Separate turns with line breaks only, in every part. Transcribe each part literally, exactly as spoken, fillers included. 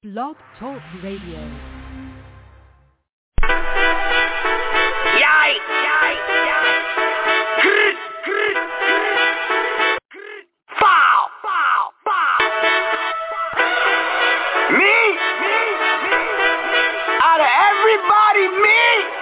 Blog Talk Radio.
Yay! Yay! Yay! Grr, grr, grr. Foul! Foul! Foul! Me? Me? Me? Out of everybody, me?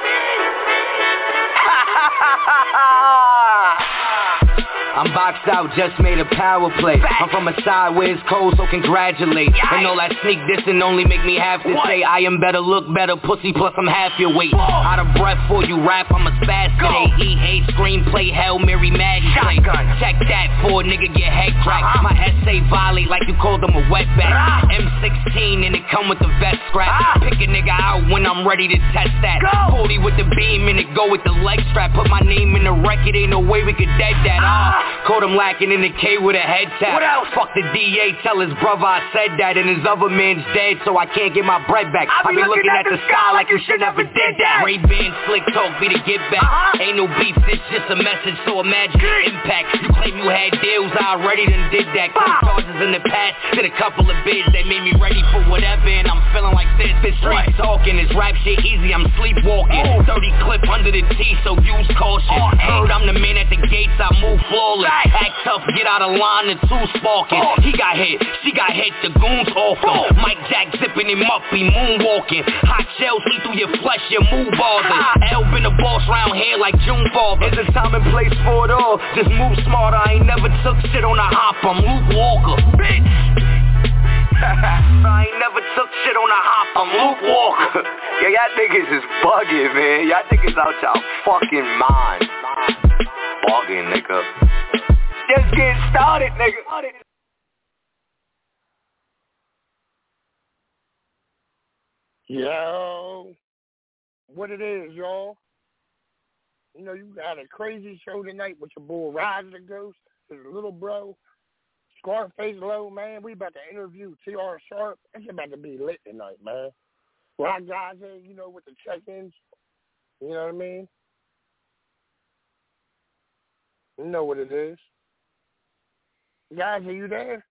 Ha ha ha ha ha! I'm boxed out, just made a power play. I'm from a side where it's cold, so congratulate. And all that sneak dissing only make me have to say I am better, look better, pussy, plus I'm half your weight. Out of breath for you rap, I'm a spaz today. E A screenplay, Hail Mary Maggie play. Check that for a nigga get head cracked. My essay violate like you called them a wetback. M sixteen and it come with the vest scrap. Pick a nigga out when I'm ready to test that. forty with the beam and it go with the leg strap. Put my name in the record, ain't no way we could dead that. Ah. Caught him lacking in the K with a head tap. What else? Fuck the D A, tell his brother I said that. And his other man's dead, so I can't get my bread back. I be, be looking, looking at, at the sky like you should never did that. Ray-Ban slick talk be the get back. Uh-huh. Ain't no beef, it's just a message, so imagine the impact. You claim you had deals, I already done did that. Close charges in the past, did a couple of bids that made me ready for whatever. And I'm feeling like this, this street talking. This rap shit easy, I'm sleepwalking. Oh. thirty clip under the T, so use caution. Oh, Heard I'm the man at the gates, I move flawless. Act tough, get out of line, the two sparking. Oh. He got hit, she got hit, the goons off him. Oh. Mike Jack zipping him up, he moonwalking. Hot shells see through your flesh, your move bothers. Ah. L been the boss round here like June Father. There's a time and place for it all, just move smarter. I ain't never took shit on a hop, I'm Luke Walker. Bitch! I ain't never took shit on a hop, I'm Luke Walker. Yeah, y'all niggas is bugging, man. Y'all niggas out y'all fucking mind. Bugging, nigga. Just getting started, nigga.
Yo, what it is, y'all? You know, you got a crazy show tonight with your boy Rise the Ghost, his little bro, Scarface Low, man. We about to interview T R Sharp. It's about to be lit tonight, man. Rock guys in, you know, with the check-ins. You know what I mean? You know what it is. Guys, are you there?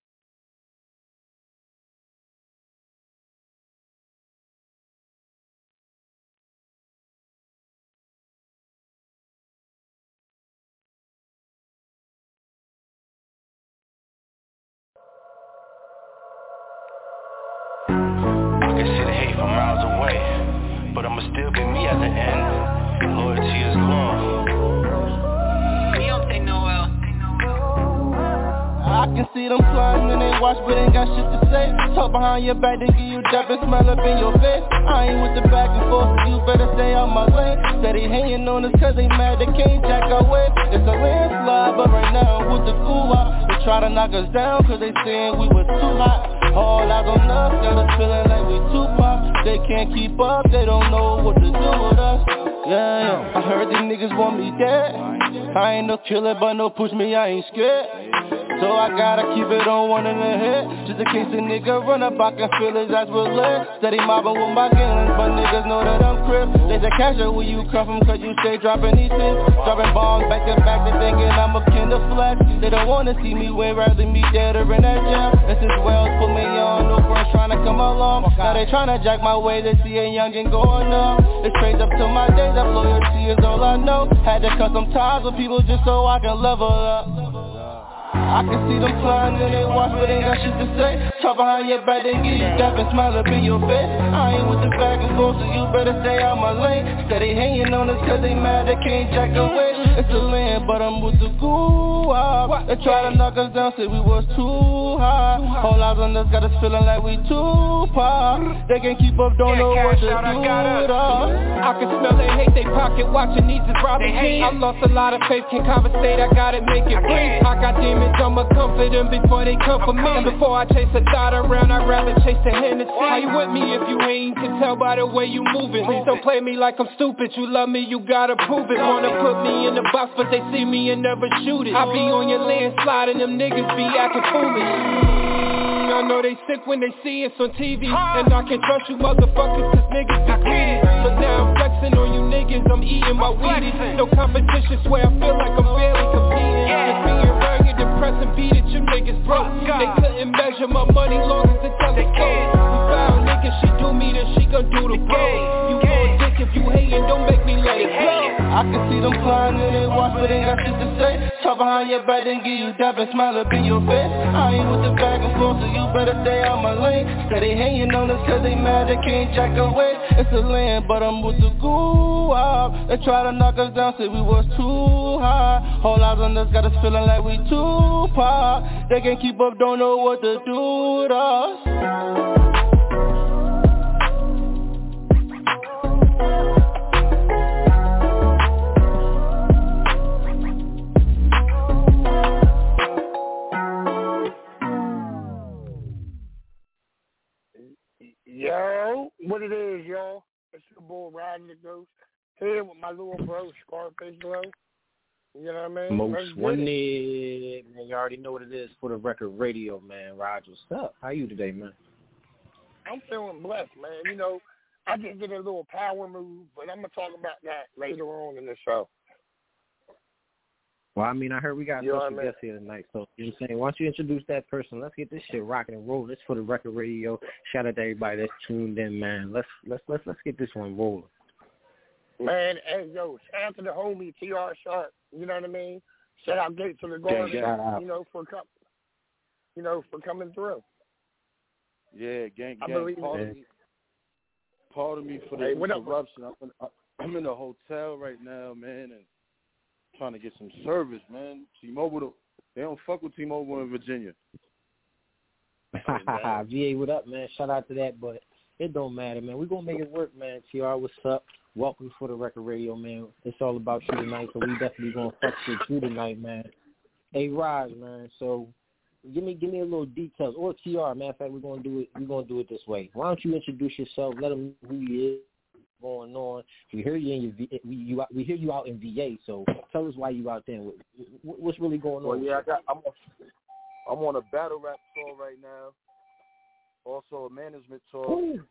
I can see the hate from miles away, but I'ma still be me at the end. Loyalty is law. We don't take no L.
I can see them plotting and they watch but ain't got shit to say. Talk behind your back, then give you dap and smell up in your face. I ain't with the back and forth, so you better stay out my lane. Steady hanging on us cause they mad they can't jack our way. It's a landslide, but right now I'm with the gulag. They try to knock us down cause they saying we was too hot. All eyes on us, got us feeling like we too pop. They can't keep up, they don't know what to do with us. Yeah, yeah. I heard these niggas want me dead. I ain't no killer, but no push me, I ain't scared. So I gotta keep it on one in the head. Just in case a nigga run up, I can feel his ass with lead. Steady mobbing with my gangs, but niggas know that I'm crip. They say cash out where you come from, cause you stay dropping these tips. Dropping bombs back to back, they thinking I'm a kin of flex. They don't wanna see me win, rather me dead or in that jail. And since Wells put me on, no friends trying to come along. Now they trying to jack my way, they see a youngin' going up. It's straight up to my days, that loyalty is all I know. Had to cut some ties with people just so I can level up. I can see them flying and they watch but ain't got shit to say. Talk behind your back, they give you dap and smile up in your face. I ain't with the back and forth, so you better stay out my lane. Steady hanging on us cause they mad, they can't jack away. It's a land, but I'm with the gulag. They try to knock us down, say we was too high. Whole eyes on us, got us feeling like we too pop. They can't keep up, don't know what to do with us.
I can smell they hate they pocket, watching these is robbing jeans. I lost a lot of faith, can't conversate, I gotta make it breathe. I got demons, I'ma comfort them before they come for me. And before I chase a thought around, I'd rather chase the Hennessy. How you with me if you ain't? Can tell by the way you moving. Please don't play me like I'm stupid. You love me, you gotta prove it. Wanna put me in the box, but they see me and never shoot it. I be on your landslide and them niggas be acting foolish. I know they sick when they see us on T V. And I can't trust you motherfuckers cause niggas be greedy. So now I'm flexing on you niggas, I'm eating my Wheaties. No competition, swear I feel like I'm barely competing. Just being rugged, depressing, beat it, you niggas broke. They couldn't measure my money long as the telescope. We found gon' do the game. You gon' dick if you hatin', don't make me let it go.
I can see them flying and they watch, but ain't got shit to say. Talk behind your back, then give you dap and smile up in your face. I ain't with the back and forth, so you better stay out my lane. Say they hating on us cause they mad they can't jack away. It's a land, but I'm with the goo out. They try to knock us down, say we was too high. Whole eyes on us, got us feeling like we too pop. They can't keep up, don't know what to do with us.
Yo, what it is, y'all? It's your boy Riding the Ghost here with my little bro Scarface Low. You know what I mean?
Most wanted, man. You already know what it is for the record radio, man. Raj, what's up? How you today, man?
I'm feeling blessed, man. You know, I just did a little power move, but I'm gonna talk about that later on in the show.
Well, I mean, I heard we got a
You know
special
what I mean?
guest here tonight, so you know what I'm saying? Why don't you introduce that person? Let's get this shit rocking and rolling. It's for the record radio. Shout out to everybody that's tuned in, man. Let's let's let's let's get this one rolling.
Man, hey yo, shout out to the homie T R Sharp. You know what I mean? Shout out Gates of the Garden.
Shout out.
You know for com- you know for coming through.
Yeah, gang,
I
gang.
believe
Pardon
it.
me, pardon me for the
Hey, what up?
interruption. I'm in, I'm in a hotel right now, man, and trying to get some service, man. T-Mobile, they don't fuck with T-Mobile in Virginia.
V A, what up, man? Shout out to that, but it don't matter, man. We're going to make it work, man. T R, what's up? Welcome for the record radio, man. It's all about you tonight, so we definitely going to fuck with you tonight, man. Hey, Raj, man, so give me give me a little details. Or T R, matter of fact, we're going to do it We're going to do it this way. Why don't you introduce yourself, let them know who you is, going on. We hear you in your v- we you we hear you out in V A. So tell us why you out there. What's really going on?
Well, yeah, I got. I'm on, I'm on a battle rap tour right now. Also a management tour.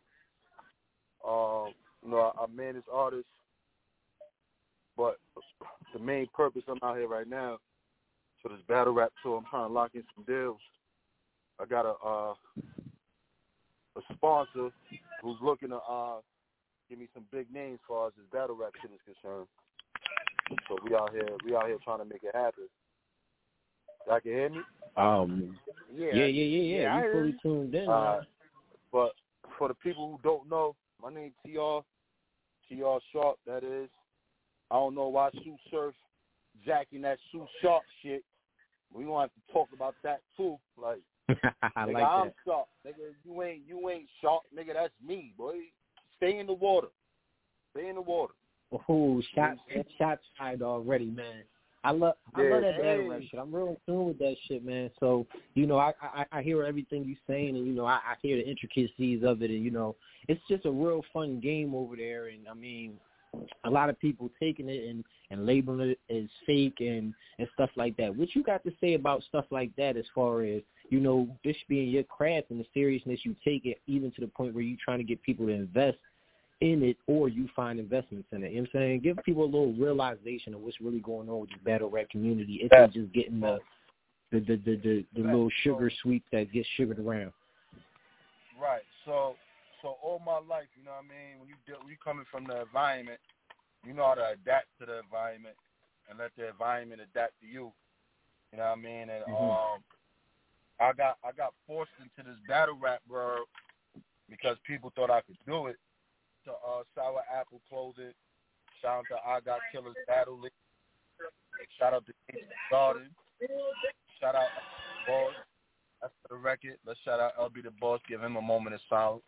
Um, you know, I, I manage artists, but the main purpose I'm out here right now for this battle rap tour, I'm trying to lock in some deals. I got a uh, a sponsor who's looking to uh. give me some big names as far as this battle rap shit is concerned. So we out here, we out here trying to make it happen. Y'all can hear me?
Um,
Yeah,
yeah, yeah, yeah, yeah.
yeah
you fully tuned in.
Uh, but for the people who don't know, my name's T R, T R Sharp, that is. I don't know why Sue Surf jacking that Sue Sharp shit. We gonna have to talk about that too. Like,
I
nigga,
like
I'm
that.
Sharp. Nigga, you ain't, you ain't Sharp. Nigga, that's me, boy. Stay in the water. Stay in the water.
Oh, shots, shots fired already, man. I love, I
Yeah,
love that
hey.
battle rap shit. I'm real in tune with that shit, man. So, you know, I, I, I hear everything you saying, and you know, I, I hear the intricacies of it, and you know, it's just a real fun game over there. And I mean, a lot of people taking it and, and labeling it as fake and, and stuff like that. What you got to say about stuff like that, as far as, you know, this being your craft and the seriousness you take it, even to the point where you're trying to get people to invest in it, or you find investments in it. You know what I'm saying? Give people a little realization of what's really going on with the battle rap community. It's not just getting the the the the, the, the little sugar sweep that gets sugared around.
Right. So so all my life, you know what I mean, when you deal, when you coming from the environment, you know how to adapt to the environment and let the environment adapt to you. You know what I mean? And
Mm-hmm.
um I got I got forced into this battle rap world because people thought I could do it. To uh, Sour Apple Clothing, shout out to I Got Killers Battle League, shout out to Gates Garden, shout out to Boss. That's for the record. Let's shout out L B the Boss. Give him a moment of silence.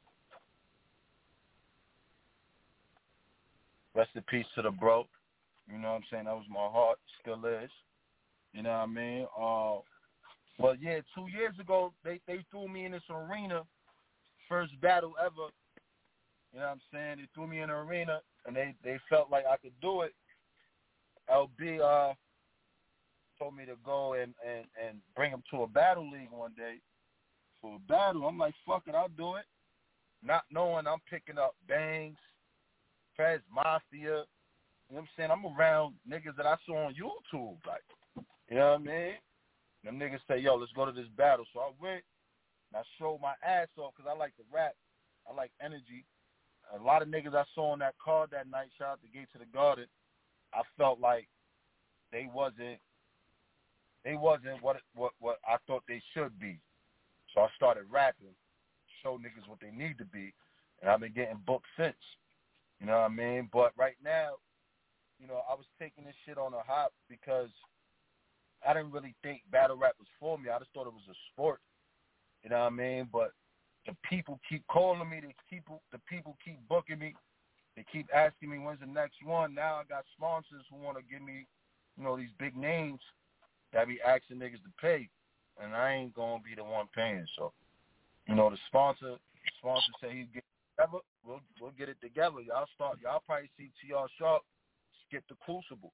Rest in peace to the bro. You know what I'm saying? That was my heart. Still is. You know what I mean? Uh, but yeah, two years ago, they, they threw me in this arena. First battle ever. You know what I'm saying? They threw me in the arena, and they, they felt like I could do it. L B uh, told me to go and, and, and bring him to a battle league one day for a battle. I'm like, fuck it, I'll do it. Not knowing I'm picking up Bangs, Fez Mafia. You know what I'm saying? I'm around niggas that I saw on YouTube. Like, you know what I mean? Them niggas say, yo, let's go to this battle. So I went, and I showed my ass off because I like to rap. I like energy. a lot of niggas I saw on that card that night, shout out to Gates of the Garden, I felt like they wasn't they wasn't what what what I thought they should be. So I started rapping, show niggas what they need to be, and I've been getting booked since. You know what I mean? But right now, you know, I was taking this shit on a hop because I didn't really think battle rap was for me. I just thought it was a sport. You know what I mean? But the people keep calling me. The people, the people keep booking me. They keep asking me when's the next one. Now I got sponsors who want to give me, you know, these big names that be asking niggas to pay, and I ain't gonna be the one paying. So, you know, the sponsor, the sponsor say he get it together. We'll we'll get it together. Y'all start. Y'all probably see T R Sharp skip the Crucible.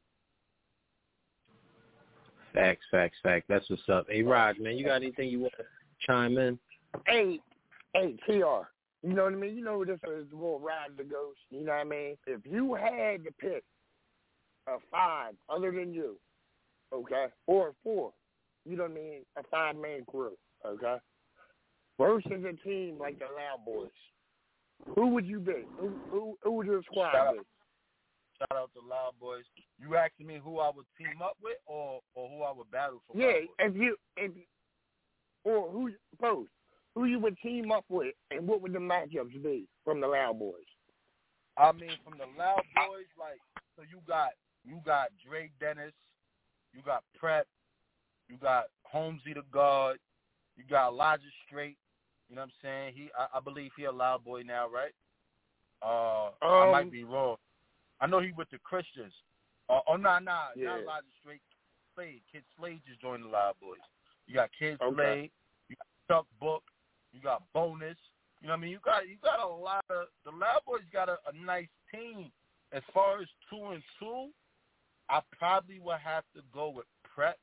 Facts, facts, facts. That's what's up. Hey, Rod, man, you got anything you want to chime in?
Hey, hey, T R. You know what I mean? You know this is the little ride the ghost. You know what I mean? If you had to pick a five other than you, okay, or a four, you know what I mean, a five-man crew, okay, versus a team like the Loud Boys, who would you be? Who who, who would your squad
Shout
be?
Out, shout out to Loud Boys. You asking me who I would team up with, or, or who I would battle for?
Yeah, if you if or who both. Who you would team up with, and what would the matchups be from the Loud Boys?
I mean, from the Loud Boys, like, so you got you got Dre Dennis, you got Prep, you got Holmesy the God, you got Elijah Straight. You know what I'm saying? He, I, I believe he a Loud Boy now, right? Uh,
um,
I might be wrong. I know he with the Christians. Uh, oh, nah, nah,
yeah.
not Elijah Straight. Slade, Kid Slade just joined the Loud Boys. You got Kid
Okay.
Slade, you got Chuck Book. You got Bonus. You know what I mean? You got you got a lot of the Loud Boys got a, a nice team. As far as two and two, I probably would have to go with Prep.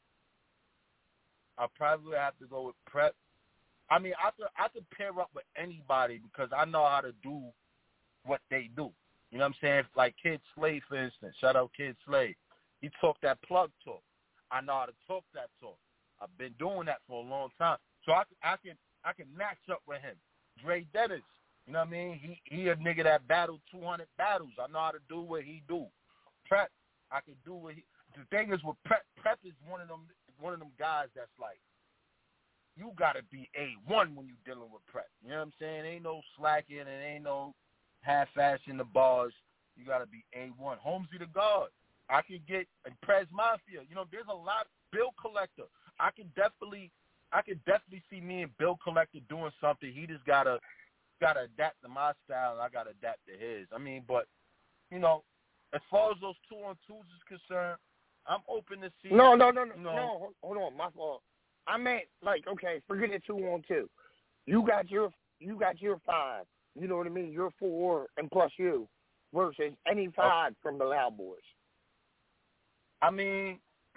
I probably would have to go with Prep. I mean, I could I could pair up with anybody because I know how to do what they do. You know what I'm saying? Like Kid Slade, for instance. Shout out Kid Slade. He talk that plug talk. I know how to talk that talk. I've been doing that for a long time. So I, I can I can match up with him. Dre Dennis, you know what I mean? He he a nigga that battled two hundred battles. I know how to do what he do. Prep, I can do what he. The thing is with Prep, Prep is one of them one of them guys that's like, you gotta be A one when you dealing with Prep. You know what I'm saying? Ain't no slacking and ain't no half-ass in the bars. You gotta be A one. Holmesy the God. I can get Prez Mafia. You know, there's a lot. Bill Collector. I can definitely. I could definitely see me and Bill Collector doing something. He just gotta gotta adapt to my style, and I gotta adapt to his. I mean, but you know, as far as those two on twos is concerned, I'm open to see.
No, no, no, no,
you know,
no. Hold on, my fault. I meant like, okay, forget the two on two. You got your you got your five. You know what I mean? Your four and plus you versus any five okay. from the Loud Boys.
I mean.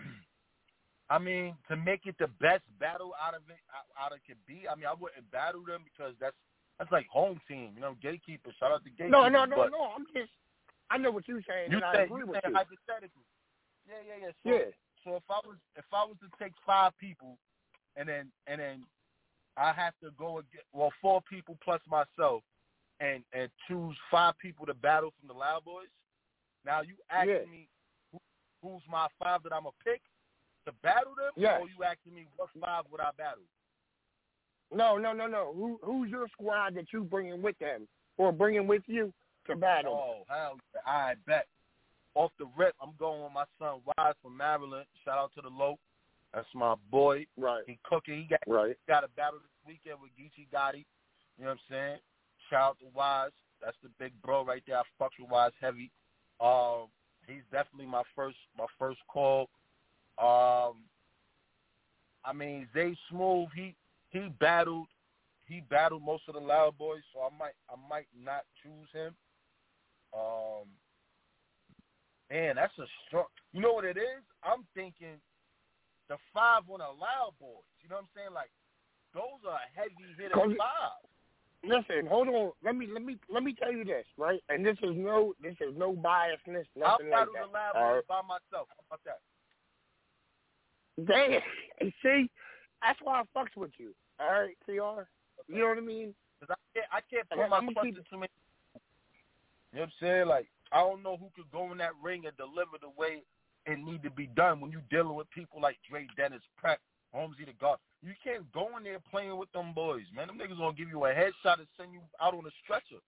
I mean, to make it the best battle out of it, out of it could be. I mean, I wouldn't battle them because that's that's like home team, you know, Gatekeeper. Shout out to Gatekeeper.
No, no, no, no. I'm just, I know what you're saying,
you
and
say,
I agree
you
with
say
you.
Hypothetically, yeah, yeah, yeah. So,
yeah.
So if I was if I was to take five people, and then and then I have to go against, well, four people plus myself, and and choose five people to battle from the Loud Boys. Now you asking
yeah.
me who, who's my five that I'm gonna pick to battle them,
yes.
or you asking me what five would I battle?
No, no, no, no. Who who's your squad that you bringing with them or bringing with you to battle?
Oh, hell yeah. I bet. Off the rip, I'm going with my son Wise from Maryland. Shout out to the Lope. That's my boy.
Right.
He cooking. He got
right.
got a battle this weekend with Geechee Gotti. You know what I'm saying? Shout out to Wise. That's the big bro right there. I fuck with Wise heavy. Um, he's definitely my first my first call. Um, I mean, Zay Smooth, he he battled he battled most of the Loud Boys, so I might I might not choose him. Um, man, that's a strong. You know what it is? I'm thinking the five on the Loud Boys. You know what I'm saying? Like those are heavy hitter five.
Listen, hold on. Let me let me let me tell you this, right? And this is no this is no biasness, nothing
I'll
like
battle
that.
the Loud
All
Boys
right?
by myself. How about that?
Damn. See, that's why I fucks with you. All right, C R. You know what I mean?
Because I can't, I can't put
I'm
my
gonna
trust in
keep...
too many. You know what I'm saying? Like, I don't know who could go in that ring and deliver the way it need to be done when you dealing with people like Dre, Dennis, Pratt, Holmesy the God. You can't go in there playing with them boys, man. Them niggas gonna give you a headshot and send you out on a stretcher.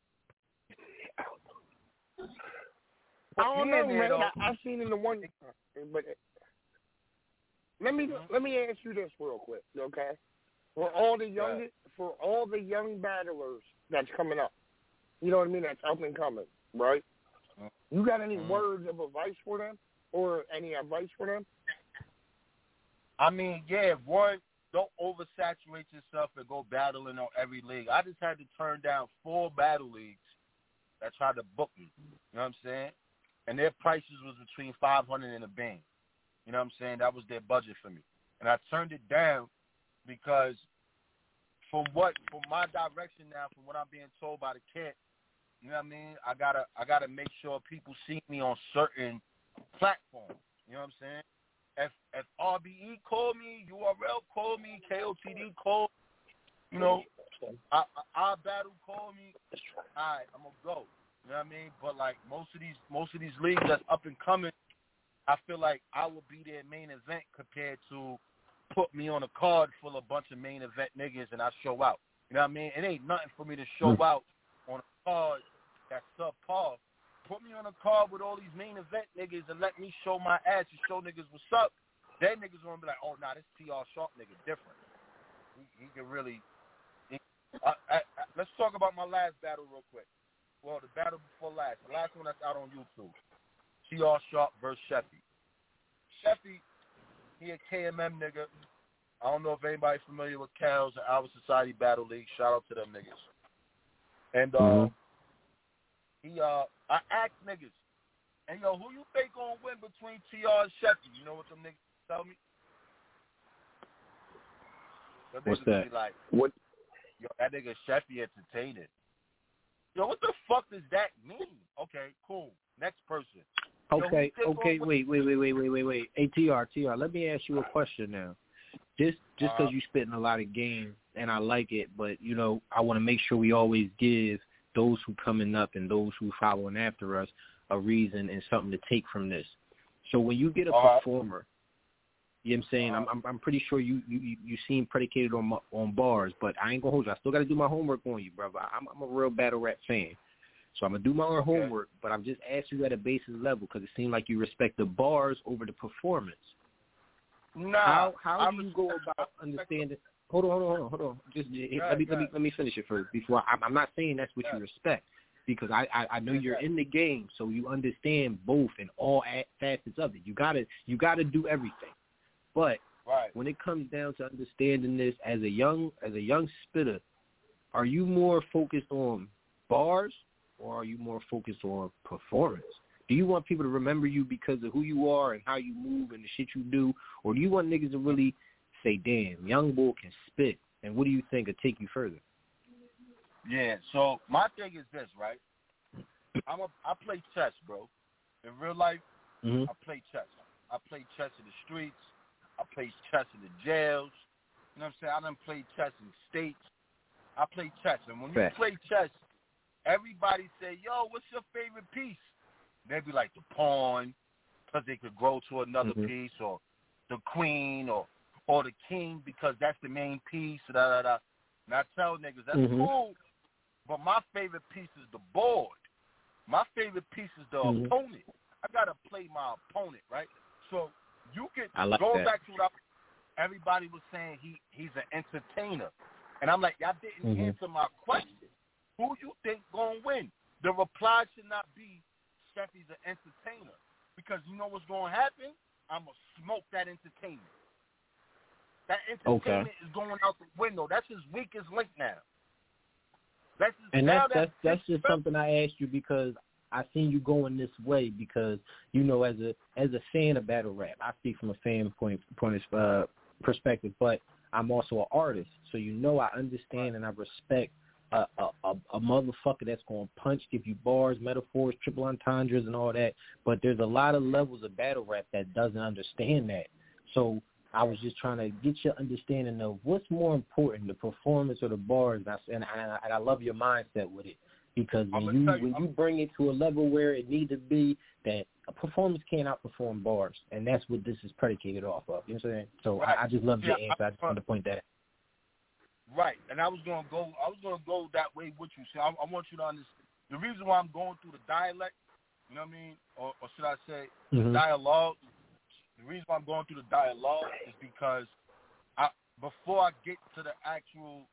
I don't know, man. I, I've seen in the one, but let me let me ask you this real quick, okay? For all the young, right. for all the young battlers that's coming up, you know what I mean? That's up and coming, right? You got any mm-hmm. words of advice for them, or any advice for them?
I mean, yeah, one, don't oversaturate yourself and go battling on every league. I just had to turn down four battle leagues that tried to book me. You know what I'm saying? And their prices was between five hundred dollars and a band. You know what I'm saying? That was their budget for me. And I turned it down because from what, from my direction now, from what I'm being told by the kid, you know what I mean? I gotta, I gotta make sure people see me on certain platforms. You know what I'm saying? If if R B E call me, U R L call me, K O T D call, you know, I, I, I battle call me, all right, I'm gonna go. You know what I mean? But like most of these most of these leagues that's up and coming, I feel like I will be their main event compared to put me on a card full of a bunch of main event niggas and I show out. You know what I mean? It ain't nothing for me to show mm. out on a card that's subpar. Put me on a card with all these main event niggas and let me show my ass and show niggas what's up. Then niggas gonna be like, oh, nah, this T R Sharp nigga different. He, he can really. He, I, I, I, let's talk about my last battle real quick. Well, the battle before last, the last one that's out on YouTube. T R Sharp versus Sheffy. Sheffy, he a K M M nigga. I don't know if anybody's familiar with Cal's and Our Society Battle League. Shout out to them niggas. And uh, mm-hmm. he, uh, I asked niggas, and yo, who you think gonna win between T R and Sheffy? You know what them niggas tell me? The
What's
niggas
that?
Be like,
what?
Yo, that nigga Sheffy entertaining. Yo, what the fuck does that mean? Okay, cool. Next person.
Okay, yo, okay, wait, wait, wait, wait, wait, wait, wait. Hey, T R, T R, let me ask you a question now. Just just because uh, you spitting a lot of game, and I like it, but, you know, I want to make sure we always give those who coming up and those who following after us a reason and something to take from this. So when you get a uh, performer, you know what I'm saying, uh, I'm, I'm I'm pretty sure you you you seem predicated on on bars, but I ain't gonna hold you. I still got to do my homework on you, brother. I'm I'm a real battle rap fan, so I'm gonna do my own okay. homework. But I'm just asking you at a basis level because it seems like you respect the bars over the performance.
Nah,
how how
I
do you
respect,
go about understanding? Hold on, hold on, hold on, hold on. Just yeah, let me yeah. let me let me finish it first. Before I, I'm not saying that's what yeah. you respect, because I, I, I know you're in the game, so you understand both and all facets of it. You gotta you gotta do everything. But
right.
when it comes down to understanding this as a young as a young spitter, are you more focused on bars or are you more focused on performance? Do you want people to remember you because of who you are and how you move and the shit you do, or do you want niggas to really say, damn, young bull can spit, and what do you think will take you further?
Yeah, so my thing is this, right? I'm a, I play chess, bro. In real life,
mm-hmm.
I play chess. I play chess in the streets. I play chess in the jails. You know what I'm saying? I done played chess in states. I play chess. And when
Fact.
you play chess, everybody say, yo, what's your favorite piece? They be like the pawn, because they could grow to another
mm-hmm.
piece, or the queen, or or the king, because that's the main piece. Da, da, da. And I tell niggas, that's mm-hmm. cool, but my favorite piece is the board. My favorite piece is the mm-hmm. opponent. I got to play my opponent, right? So you can,
like
going
that.
back to what I, everybody was saying, he he's an entertainer. And I'm like, y'all didn't
mm-hmm.
answer my question. Who you think going to win? The reply should not be, Sheffy's an entertainer. Because you know what's going to happen? I'm going to smoke that entertainment. That entertainment
okay.
is going out the window. That's his weakest link now. That's his,
and
now
that's, that's, that's just something I asked you because I seen you going this way because, you know, as a as a fan of battle rap, I speak from a fan point, point of uh, perspective, but I'm also an artist. So, you know, I understand and I respect a, a, a, a motherfucker that's going to punch, give you bars, metaphors, triple entendres and all that. But there's a lot of levels of battle rap that doesn't understand that. So I was just trying to get your understanding of what's more important, the performance or the bars. And I, and I, and I love your mindset with it. Because when you, you when you bring it to a level where it needs to be, that a performance can't outperform bars, and that's what this is predicated off of. You know what I'm saying? So
right.
I, I just love
yeah,
your answer. I just wanted to point that out.
Right, and I was gonna go. I was gonna go that way with you. See, I, I want you to understand the reason why I'm going through the dialect. You know what I mean, or, or should I say
mm-hmm.
the dialogue? The reason why I'm going through the dialogue is because I, before I get to the actual,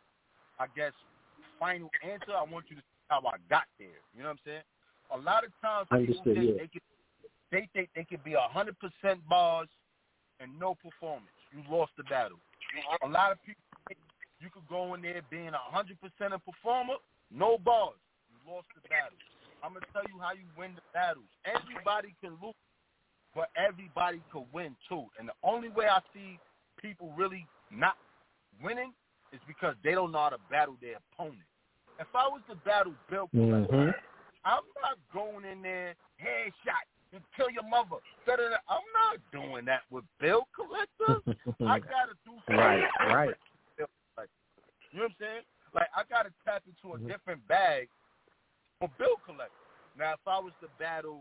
I guess, final answer, I want you to see how I got there. You know what I'm saying? A lot of times people
Understood,
think
yeah.
they can, they think they can be a hundred percent bars and no performance. You lost the battle. A lot of people think you could go in there being a hundred percent a performer, no bars. You lost the battle. I'm gonna tell you how you win the battles. Everybody can lose, but everybody can win too. And the only way I see people really not winning is because they don't know how to battle their opponent. If I was to battle Bill Collector, mm-hmm. I'm not going in there, headshot, and kill your mother. I'm not doing that with Bill Collector. I got to do something.
Right, right.
You know what I'm saying? Like, I got to tap into a mm-hmm. different bag for Bill Collector. Now, if I was to battle,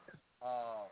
uh,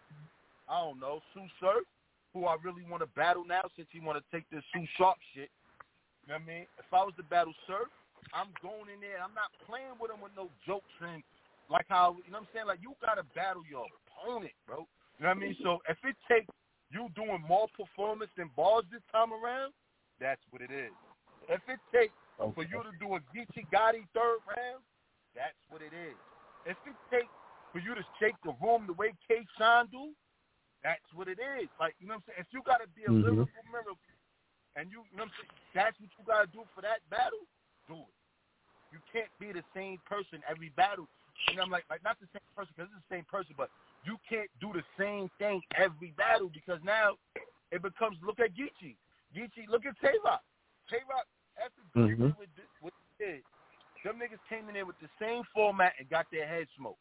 I don't know, Sue Surf, who I really want to battle now since he want to take this Sue Sharp shit, you know what I mean? If I was to battle Surf, I'm going in there. I'm not playing with him with no jokes and like how, you know what I'm saying? Like, you got to battle your opponent, bro. You know what I mean? So if it takes you doing more performance than bars this time around, that's what it is. If it takes okay. for you to do a Geechee Gotti third round, that's what it is. If it takes for you to shake the room the way K-Shine do, that's what it is. Like, you know what I'm saying? If you got to be a mm-hmm. lyrical miracle and you, you know what I'm saying, that's what you got to do for that battle, do it. You can't be the same person every battle. You know, I'm like, like not the same person because it's the same person, but you can't do the same thing every battle because now it becomes, look at Geechee. Geechee, look at Tay-Rock. Tay-Rock, after Geechee mm-hmm. with what he did, them niggas came in there with the same format and got their head smoked.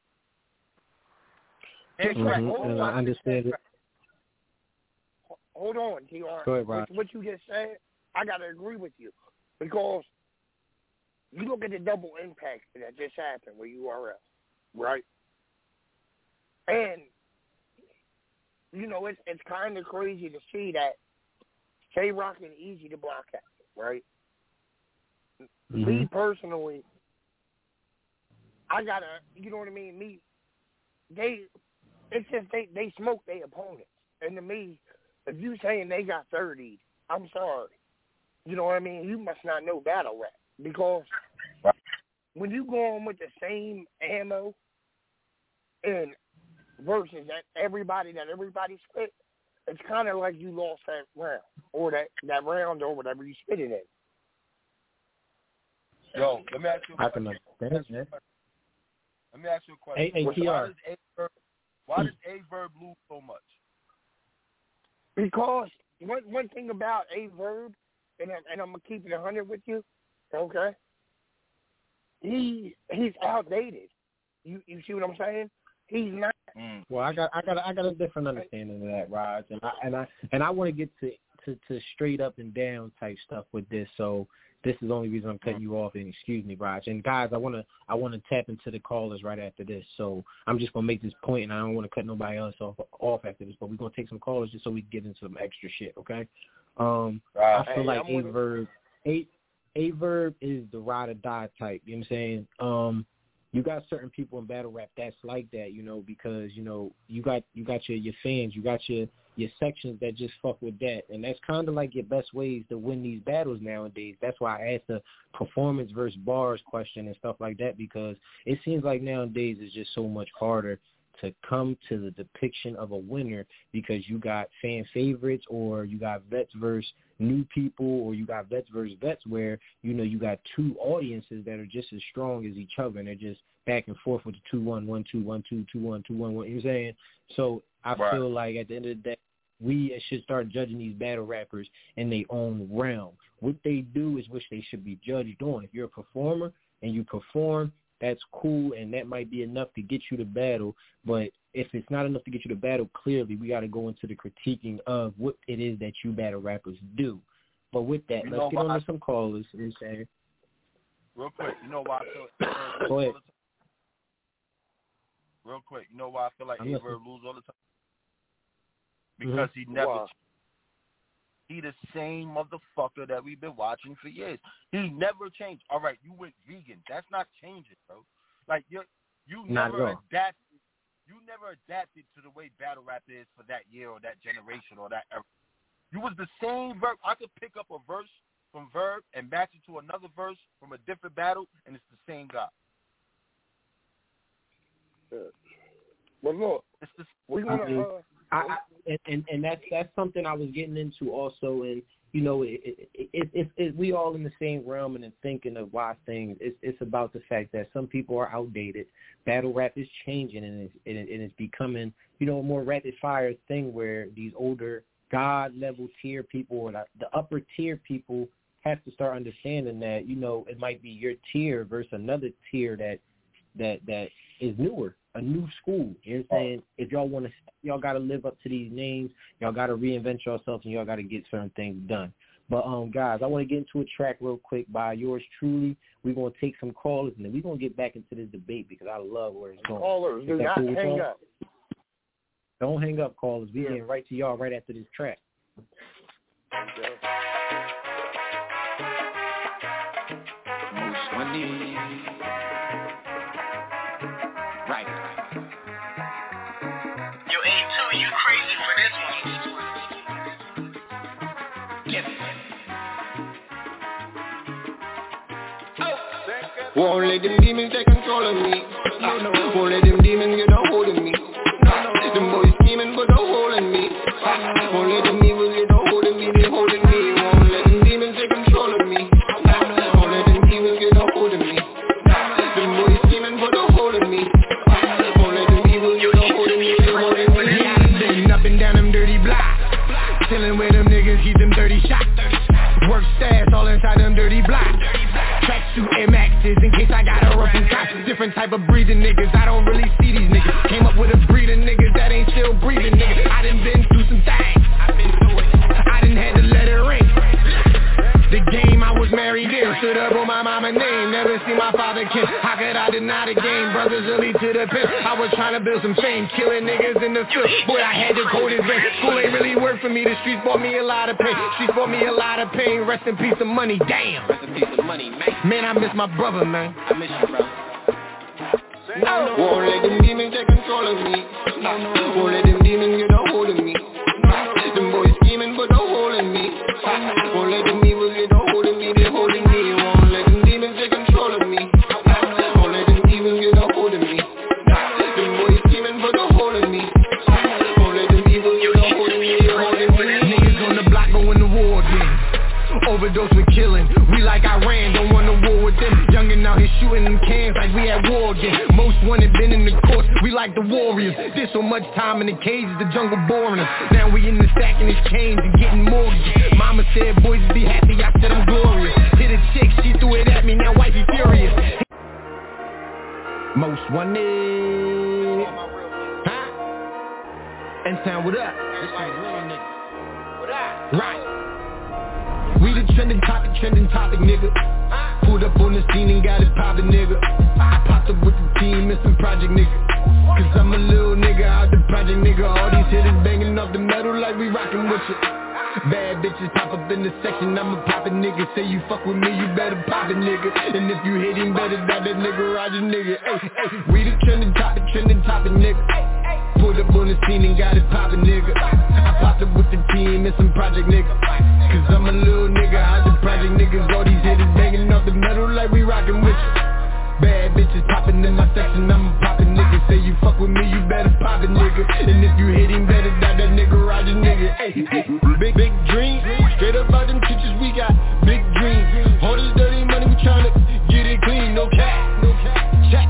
Head
mm-hmm. And I understand it.
Hold on, T R.
Go ahead, Brian.
What you just said, I got to agree with you because you look at the double impact that just happened with U R L, right? And, you know, it's, it's kind of crazy to see that Tay-Rock and Easy to block out, right? Mm-hmm. Me personally, I got to, you know what I mean? Me, they, it's just they, they smoke their opponents. And to me, if you saying they got thirty, I'm sorry. You know what I mean? You must not know battle rap. Because when you go on with the same ammo and versus that everybody that everybody spit, it's kind of like you lost that round or that, that round or whatever you spit it in.
Yo, let me ask you a question.
I can understand, man.
Let me ask you a question.
Hey, hey, T R.
Why does A-Verb, why does A-Verb lose so much?
Because one one thing about A-Verb, and, and I'm going to keep it one hundred with you, okay? He he's outdated. You you see what I'm saying? He's not.
Mm. Well, I got I got I got a different understanding of that, Raj, and I and I and I want to get to, to, to straight up and down type stuff with this. So this is the only reason I'm cutting you off. And excuse me, Raj. And guys, I want to I want to tap into the callers right after this. So I'm just gonna make this point, and I don't want to cut nobody else off off after this. But we're gonna take some callers just so we can get into some extra shit. Okay. Um,
right.
I feel
hey,
like
I'm
A-Verb A A-Verb is the ride or die type. You know what I'm saying? Um, you got certain people in battle rap that's like that, you know, because, you know, you got you got your, your fans, you got your, your sections that just fuck with that. And that's kind of like your best ways to win these battles nowadays. That's why I asked the performance versus bars question and stuff like that, because it seems like nowadays it's just so much harder to come to the depiction of a winner because you got fan favorites or you got vets versus new people or you got vets versus vets where, you know, you got two audiences that are just as strong as each other and they're just back and forth with the two one, one two, one two, two one, two one, one, you know what I'm saying? So I right. feel like at the end of the day, we should start judging these battle rappers in their own realm. What they do is what they should be judged on. If you're a performer and you perform, that's cool, and that might be enough to get you to battle. But if it's not enough to get you to battle, clearly we got to go into the critiquing of what it is that you battle rappers do. But with that, you let's get on to some callers. You know what I'm saying?
real quick, you know why I feel like
Go ahead.
Real quick, you know why I feel like
I'm
Averb
listening.
lose all the time? Because
mm-hmm.
he never
Wow.
He the same motherfucker that we've been watching for years. He never changed. All right, you went vegan. That's not changing, bro. Like you, you
Not
never
at all.
adapted. You never adapted to the way battle rap is for that year or that generation or that era. You was the same verb. I could pick up a verse from Verb and match it to another verse from a different battle, and it's the same guy.
Yeah. Well, look,
It's the
we gonna.
I mean,
Uh,
I, I, and, and and that's that's something I was getting into also, and you know, it, it, it, it, it, we all in the same realm and in thinking of why things. It's it's about the fact that some people are outdated. Battle rap is changing, and it's and, it, and it's becoming, you know, a more rapid fire thing where these older God level tier people or the, the upper tier people have to start understanding that, you know, it might be your tier versus another tier that that that is newer. A new school. You know what I'm saying? If y'all want to, y'all got to live up to these names. Y'all got to reinvent yourselves, and y'all got to get certain things done. But, um, guys, I want to get into a track real quick by yours truly. We're going to take some callers, and then we're going to get back into this debate because I love where it's going.
callers, do not
cool
hang
y'all?
up.
Don't hang up, callers. We're
Yeah.
getting right to y'all right after this track.
Yeah.
Most money. Right.
Yo, A two, you crazy for this one.
Get it.
Won't let them demons take control of me. Won't let them demons get a hold of me. Them boys scheming but a hole in me. Won't let them evil get a hold of me. They holding me. Won't let them demons take control of me. Won't let them evil get a hold of me. Them boys scheming but a hole in me. Won't let them evil get a hold of me. They holding me. Yeah, I've been up and down them dirty blocks, chillin' with them niggas, keep them dirty shots. Work stash all inside them dirty blocks. Tracksuit Air Maxes in case I got a rough and cops. Different type of breathing niggas, I don't really see these niggas. Came up with a breed of niggas that ain't still breathing niggas. I done been through some things, I done had to let it ring. The game I was married in, stood up on my mama name. Never seen my father kin, how could I deny the game? Brothers early to the pit, I was trying to build some fame. Killing niggas in the field, boy I had the coldest vein. School ain't really work for me, the streets brought me a lot of pain. Streets brought me a lot of pain, rest in peace of money, damn.
Rest in peace of money, man.
Man, I miss my brother, man.
I miss you, bro.
No. Won't let them demons take control of me. Won't let them demons get a hold of me. Them boys scheming but a hole in me. Won't let them evil get a hold of me. They holding me. Won't let them demons take control of me. Won't let them evil get a hold of me. Them boys scheming but a hole in me. Won't let them evil get a hold of me. They holding me. Niggas on the block going to war again. Overdose with killing, we like Iran, don't want no war with them. Youngin' out here shooting them cans like we at war again. Most wanted been in the courts, we like the warriors. Did so much time in the cages, the jungle boring us. Now we in the stacking his chains and getting mortgages. Mama said boys be happy, I said I'm glorious. Hit a chick, she threw it at me, now wifey furious. Most wanted. Huh? N-Town, what up?
This is real nigga. What up?
Right. We the trending topic, trending topic, nigga. Pulled up on the scene and got it poppin', nigga. I popped up with the team and some project, nigga. Cause I'm a little nigga out the project, nigga. All these hitters banging off the metal like we rockin' with you. Bad bitches pop up in the section, I'm a poppin' nigga. Say you fuck with me, you better pop it, nigga. And if you hit him, better die that nigga, Roger, nigga. Ay, ay, we the trending topic, trending topic, nigga. Pulled up on the scene and got it poppin', nigga. I popped up with the team and some project, nigga. Cause I'm a little nigga out the project, niggas. All these hitters banging off the metal like we rockin' with you. Bad bitches poppin' in my section, I'm a poppin' nigga. Say you fuck with me, you better pop it, nigga. And if you hit him, better die that nigga, Roger, nigga. Ay, ay. Big, big dreams, straight up out them teachers, we got big dreams. All this dirty money, we tryna get it clean, no cap, no cap, check.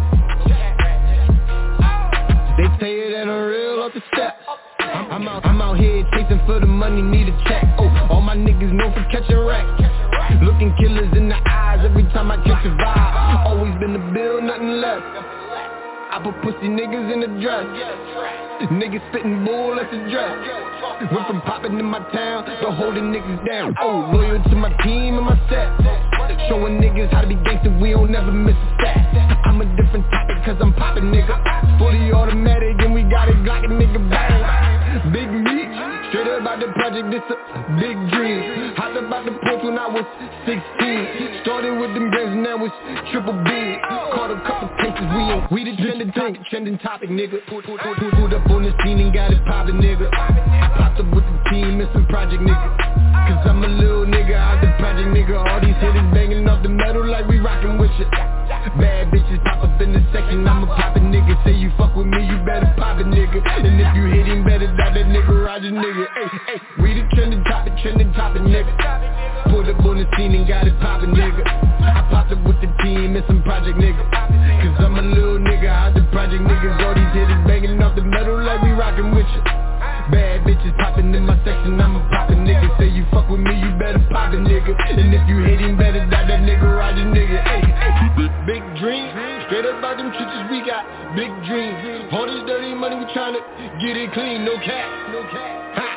They tell you that I'm real off the steps. I'm, I'm out, I'm out here chasing for the money, need a check. Oh, all my niggas know for catching racks. Looking killers in the eyes every time I catch a vibe. Always been the bill, nothing less. I put pussy niggas in the dress. Niggas spitting bull, that's the dress. Went from popping in my town to holding niggas down. Oh, loyal to my team and my set.
Showing niggas how to be gangster, we don't never miss a stat. I'm a different topic cause I'm poppin' nigga. Fully automatic and we got it glockin' nigga bang. Big meat, straight up out the project, this a big dream. Hopped up out the porch when I was sixteen. Started with them grams and now it's triple B. Caught a couple cases, we ain't, we the trending topic, trending topic nigga. Pulled up on the scene and got it poppin' nigga. I popped up with the team and some project nigga. Cause I'm a little nigga out the project nigga. All these hitters banging off the metal like we rockin' with shit. Bad bitches pop up in the section, I'm a poppin' nigga. Say you fuck with me, you better pop it nigga. And if you hit him, better die that nigga Roger nigga. Hey, hey, we the trending topic, trending topic nigga. Pulled up on the scene and got it poppin' nigga. I popped up with the team and some project nigga. Cause I'm a little nigga out the project niggas. All these hitters banging off the metal like we rockin' with you. Bad bitches poppin' in my section, I'm a poppin' nigga. Say you fuck with me, you better pop it nigga. And if you hit him, better die that nigga Roger nigga. Hey, hey, big dreams, straight up out them trenches, we got big dreams. All this dirty money, we tryna get it clean, no cap, no cap. Ha.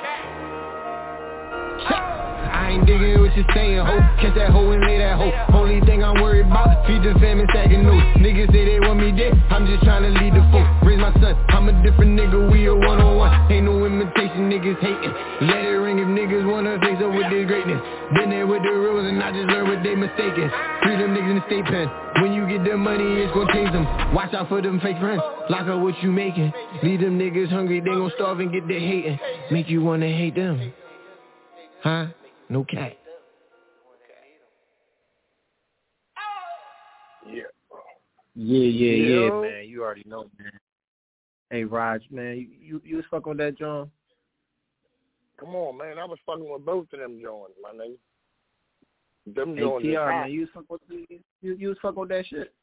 I ain't digging what you saying, ho. Catch that hoe and lay that hoe. Only thing I'm worried about, feed the fam and stacking notes. Niggas say they want me dead, I'm just trying to lead the folk. Raise my son, I'm a different nigga, we a one-on-one. Ain't no imitation, niggas hating. Let it ring if niggas wanna face up with their greatness. Been there with the rules and I just learned what they mistaken. Free them niggas in the state pen. When you get the money, it's gon' change them. Watch out for them fake friends, lock up what you making. Leave them niggas hungry, they gon' starve and get their hating. Make you wanna hate them. Huh? No cat.
Yeah.
Yeah, yeah, yeah,
Yo.
man. You already know, man. Hey, Raj, man, you you, you was fucking with that, John?
Come on, man. I was fucking with both of them joints, my nigga. Them
Hey,
joints
T
is
R,
hot.
man, you was fucking with you, you was fucking with that shit?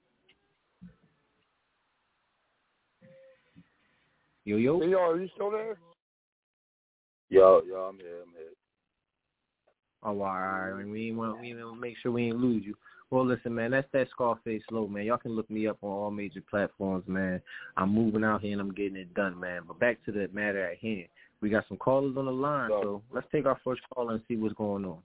Yo, yo.
T R, are you still there?
Yo, yo, I'm here, I'm here.
Oh, all right, all right. We ain't want we ain't wanna make sure we ain't lose you. Well, listen, man, that's that Scarface Low, man. Y'all can look me up on all major platforms, man. I'm moving out here and I'm getting it done, man. But back to the matter at hand. We got some callers on the line,
Yo.
so let's take our first caller and see what's going on.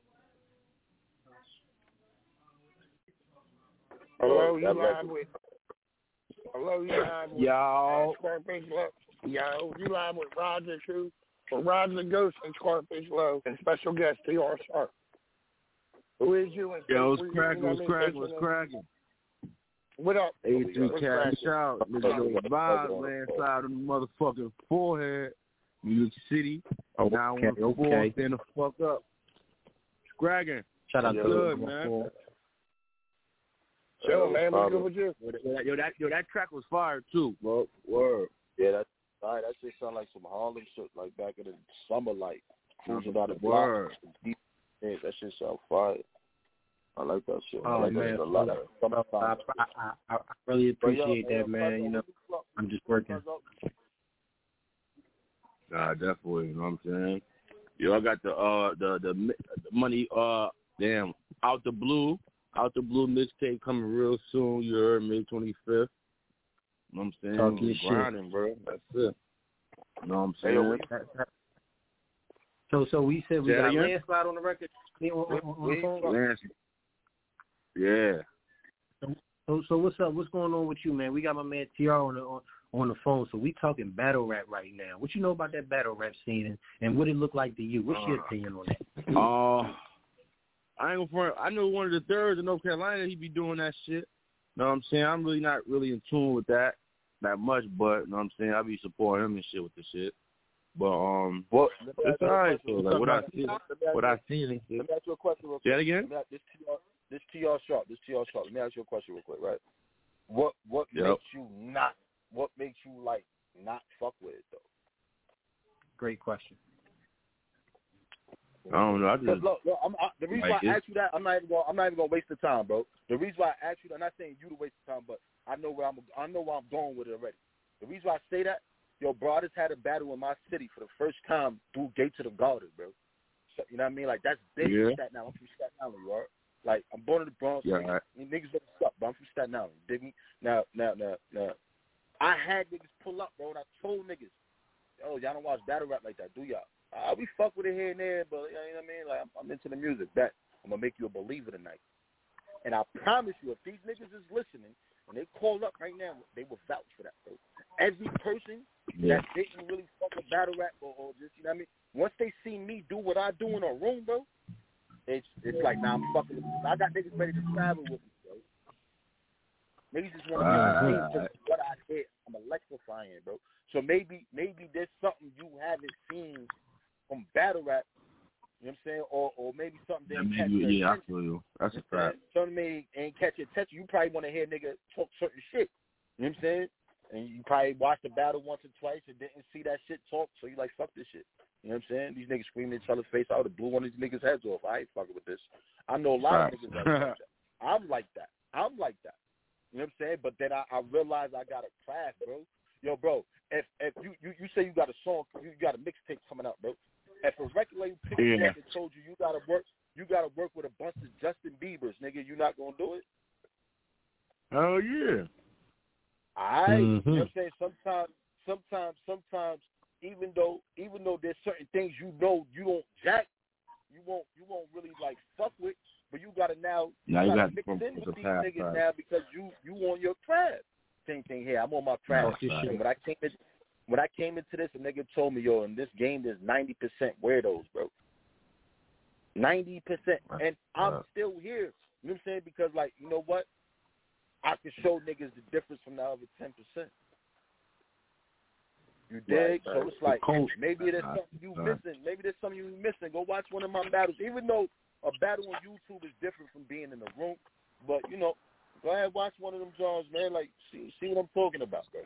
Hello, you
That's
live
right.
with. Hello, you live with.
Yo.
uh, Scarface Low. Yo, you live with Roger True, for Roger the Ghost and Scarface Low, and special guest T R Sharp. Who is you? And
Yo, what's
you- you
cracking?
know
What's
what I mean?
cracking? What's cracking?
What up?
eighty-three
What's
Cash
cracking?
Shout. Nigga, the vibes, man, inside of the motherfucking forehead. New York City.
Okay,
nine one four,
okay.
stand the fuck up. Scragging.
Shout out
Yo,
to
good,
the
man.
Chill, man. What's good with you?
Yo, that, yo, that, yo, that track was fire, too.
Word, word. Yeah, that's all right. That shit sound like some Harlem shit, like back in the summer, like cruising down the block.
Word.
Yeah, that shit sound fire. I like that shit. I
Oh,
like
man.
that shit a lot.
I,
Summertime.
I, I, I really
But yo,
appreciate
yo,
that, man. You know, I'm just working.
Nah, definitely. You know what I'm saying? Yo, I got the uh the the, the money uh damn out the blue out the blue mixtape coming real soon. You heard May twenty-fifth. You know what I'm saying?
Talk your
grinding,
shit,
bro. That's it. You know what I'm
Hey,
saying?
yo,
So, so we said we
Say that
got
again?
landslide on the record. On, on, on the phone?
Lance. Yeah.
So, so what's up? What's going on with you, man? We got my man T R on the on, on the phone. So we talking battle rap right now. What you know about that battle rap scene, and, and what it look like to you? What's your
Uh,
opinion on that?
Uh, I ain't gonna front. I know one of the thirds in North Carolina. He be doing that shit. Know what I'm saying? I'm really not really in tune with that that much, but know what I'm saying? I be supporting him and shit with the shit. But um,
what?
it's alright. So like what I see, what I seen and shit.
Let me ask you a question real quick.
Say that again?
Let me ask- This T R, this T R Sharp, this T R Sharp. Let me ask you a question real quick, right? What what
Yep.
makes you not? What makes you like not fuck with it though?
Great question.
I don't know. I
Cause
just
look, look I'm, I, the reason
like
why I
it.
asked you that, I'm not even going. I'm not even going to waste the time, bro. The reason why I asked you that, I'm not saying you to waste the time, but I know where I'm. I know where I'm going with it already. The reason why I say that, yo, bro, I just had a battle in my city for the first time through Gates of the Garden, bro. So, you know what I mean? Like that's big
Yeah.
from Staten Island. I'm from Staten Island, you are. Like I'm born in the Bronx.
Yeah,
niggas,
right.
niggas better suck, but I'm from Staten Island. Dig me? Now, now, now, now. I had niggas pull up, bro, and I told niggas, oh, y'all don't watch battle rap like that, do y'all? Uh, we fuck with it here and there, but you know what I mean? Like I'm, I'm into the music. That I'm gonna make you a believer tonight. And I promise you, if these niggas is listening, when they call up right now, they will vouch for that, bro. Every person yeah. that didn't really fuck with battle rap or, or just, you know what I mean? Once they see me do what I do in a room, bro, it's it's like, nah, I'm fucking with you. I got niggas ready to travel with me, bro. Niggas just want to uh, be uh, just what I did. I'm electrifying, bro. So maybe maybe there's something you haven't seen from battle rap, you know what I'm saying? Or or maybe something that
yeah,
catch
maybe,
your
yeah,
attention.
I feel you. That's a fact.
Something may ain't catch your attention. You probably want to hear nigga talk certain shit. You know what I'm saying? And you probably watched the battle once or twice and didn't see that shit talk, so you like, fuck this shit. You know what I'm saying? These niggas screaming in each other's face. I would have blew one of these niggas' heads off. I ain't fucking with this. I know a lot right. of niggas like that. I'm like that. I'm like that. You know what I'm saying? But then I, I realized I got a class, bro. Yo, bro, if if you, you, you say you got a song, you got a mixtape coming out, bro. If a record label picked you
yeah.
up and told you you gotta work, you gotta work with a bunch of Justin Biebers, nigga, you not gonna do it?
Oh yeah.
All right.
Mm-hmm.
You know what I'm saying? Sometimes, sometimes, sometimes, even though, even though there's certain things you know you don't jack, you won't, you won't really like fuck with, but you gotta now, you
now
gotta
you
mix in with
the
these
path,
niggas
right.
now because you, you on your craft. Same thing here. I'm on my craft.
Oh, right.
When I came in, when I came into this, a nigga told me, yo, in this game there's ninety percent weirdos, bro. ninety percent, and I'm
right.
still here. You know what I'm saying? Because like, you know what? I can show niggas the difference from the other ten percent. You dig?
Right,
so
right.
it's like,
the
maybe there's something you
right.
missing. Maybe there's something you missing. Go watch one of my battles. Even though a battle on YouTube is different from being in the room, but you know, go ahead, watch one of them Jones, man. Like, see, see what I'm talking about, bro.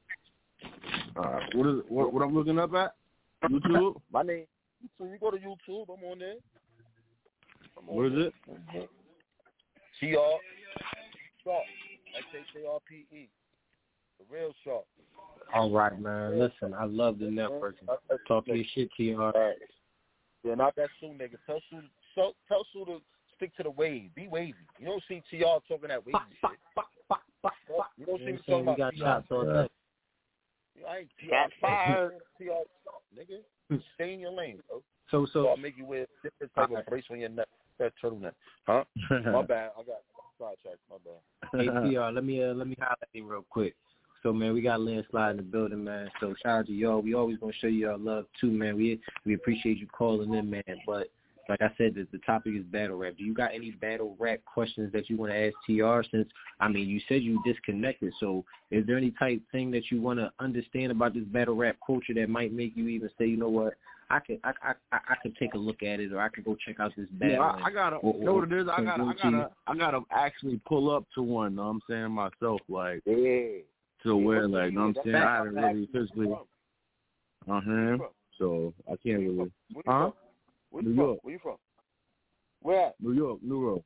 All right. What is what, what I'm looking up at? YouTube.
My name. So you go to YouTube. I'm on there. I'm on
what is
there.
it?
Mm-hmm. T R Sharp. S H A R P E. The real Sharp.
All right, man. Listen, I love the network. Talk your shit, T R.
Right. Yeah, not that Sue nigga. Tell Sue, so, tell Sue to stick to the wave. Be wavy. You don't see T R talking that wavy shit. You don't see me talking about
got
T R.
shots all day.
I ain't T R fire. T R nigga. Stay in your lane, bro.
So, so.
I'll make you wear a different type of brace on your neck. That turtleneck. Huh? My bad. I got sidetracked. My bad.
Hey, T R, let me, uh, let me highlight you real quick. So, man, we got Landslide in the building, man. So, shout out to y'all. We always going to show you our love, too, man. We we appreciate you calling in, man. But, like I said, the, the topic is battle rap. Do you got any battle rap questions that you want to ask T R? Since, I mean, you said you disconnected. So, is there any type thing that you want to understand about this battle rap culture that might make you even say, you know what, I could I I I, I could take a look at it, or I could go check out this battle?
Yeah, I, I gotta
or,
you know what it is. I
or,
gotta I gotta I gotta actually pull up to one. Know what I'm saying myself, like.
Yeah.
To where, like, you know what I'm saying? I haven't really physically. Uh huh. So I can't really. Huh? New York.
Where you from? Where at?
New York, New York.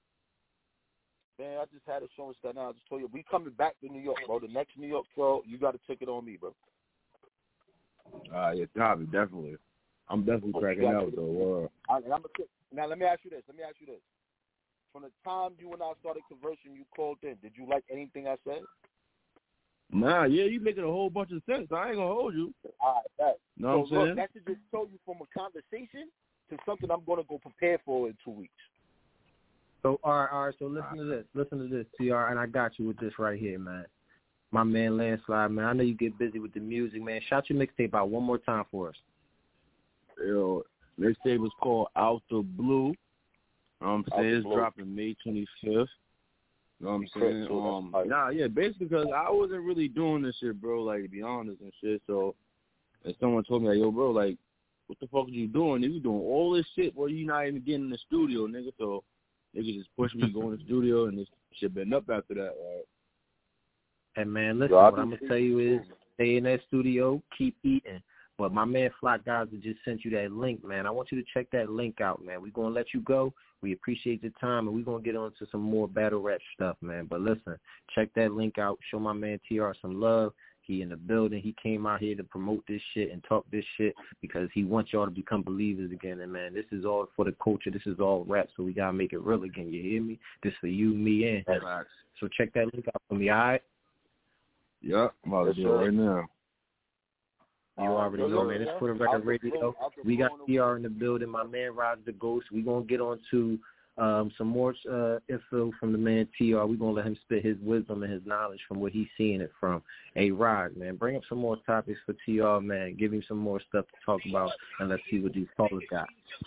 Man, I just had a show in Staten Island. I just told you, we coming back to New York, bro. The next New York show, you got a ticket on me, bro.
Uh, yeah, probably, definitely. I'm definitely cracking out, though.
Uh, and I'm a, now, let me ask you this. Let me ask you this. From the time you and I started conversing, you called in. Did you like anything I said?
Nah, yeah, you making a whole bunch of sense. I ain't gonna hold you.
All right, that.
Know
so
what I'm
look,
saying?
that should just show you from a conversation to something I'm gonna go prepare for in two weeks.
So all right, all right. So listen to this. Listen to this, T R, and I got you with this right here, man. My man Landslide, man. I know you get busy with the music, man. Shout your mixtape out one more time for us.
Yo, mixtape was called Out the Blue. You know what I'm saying? It's dropping May twenty-fifth. You know what I'm saying? Um, nah, yeah, basically because I wasn't really doing this shit, bro, like, to be honest and shit. So, and someone told me, like, yo, bro, like, what the fuck are you doing? You doing all this shit where you not even getting in the studio, nigga. So, nigga just pushed me to go in the studio, and this shit been up after that, right?
Hey, man, listen, what I'm going to tell you is stay in that studio, keep eating. But my man Flock Gaza just sent you that link, man. I want you to check that link out, man. We're going to let you go. We appreciate your time, and we're going to get on to some more battle rap stuff, man. But listen, check that link out. Show my man T R some love. He in the building. He came out here to promote this shit and talk this shit because he wants y'all to become believers again. And, man, this is all for the culture. This is all rap, so we got to make it real again. You hear me? This for you, me, and him. So check that link out for me, all right?
Yeah, I'm about to do it right now.
You already know, man. It's For the Record Radio. We got T R in the building. My man Roger the Ghost. We're going to get on to um, some more uh, info from the man T R. We're going to let him spit his wisdom and his knowledge from where he's seeing it from. Hey, Rod, man, bring up some more topics for T R, man. Give him some more stuff to talk about, and let's see what these callers got.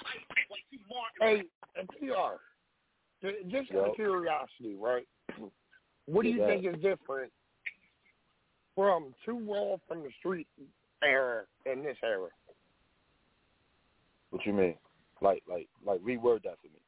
Hey, T R, just out of curiosity, right? What do you
yeah.
think is different from Too Raw from the Street era and this era?
What you mean? Like, like, like, reword that for me.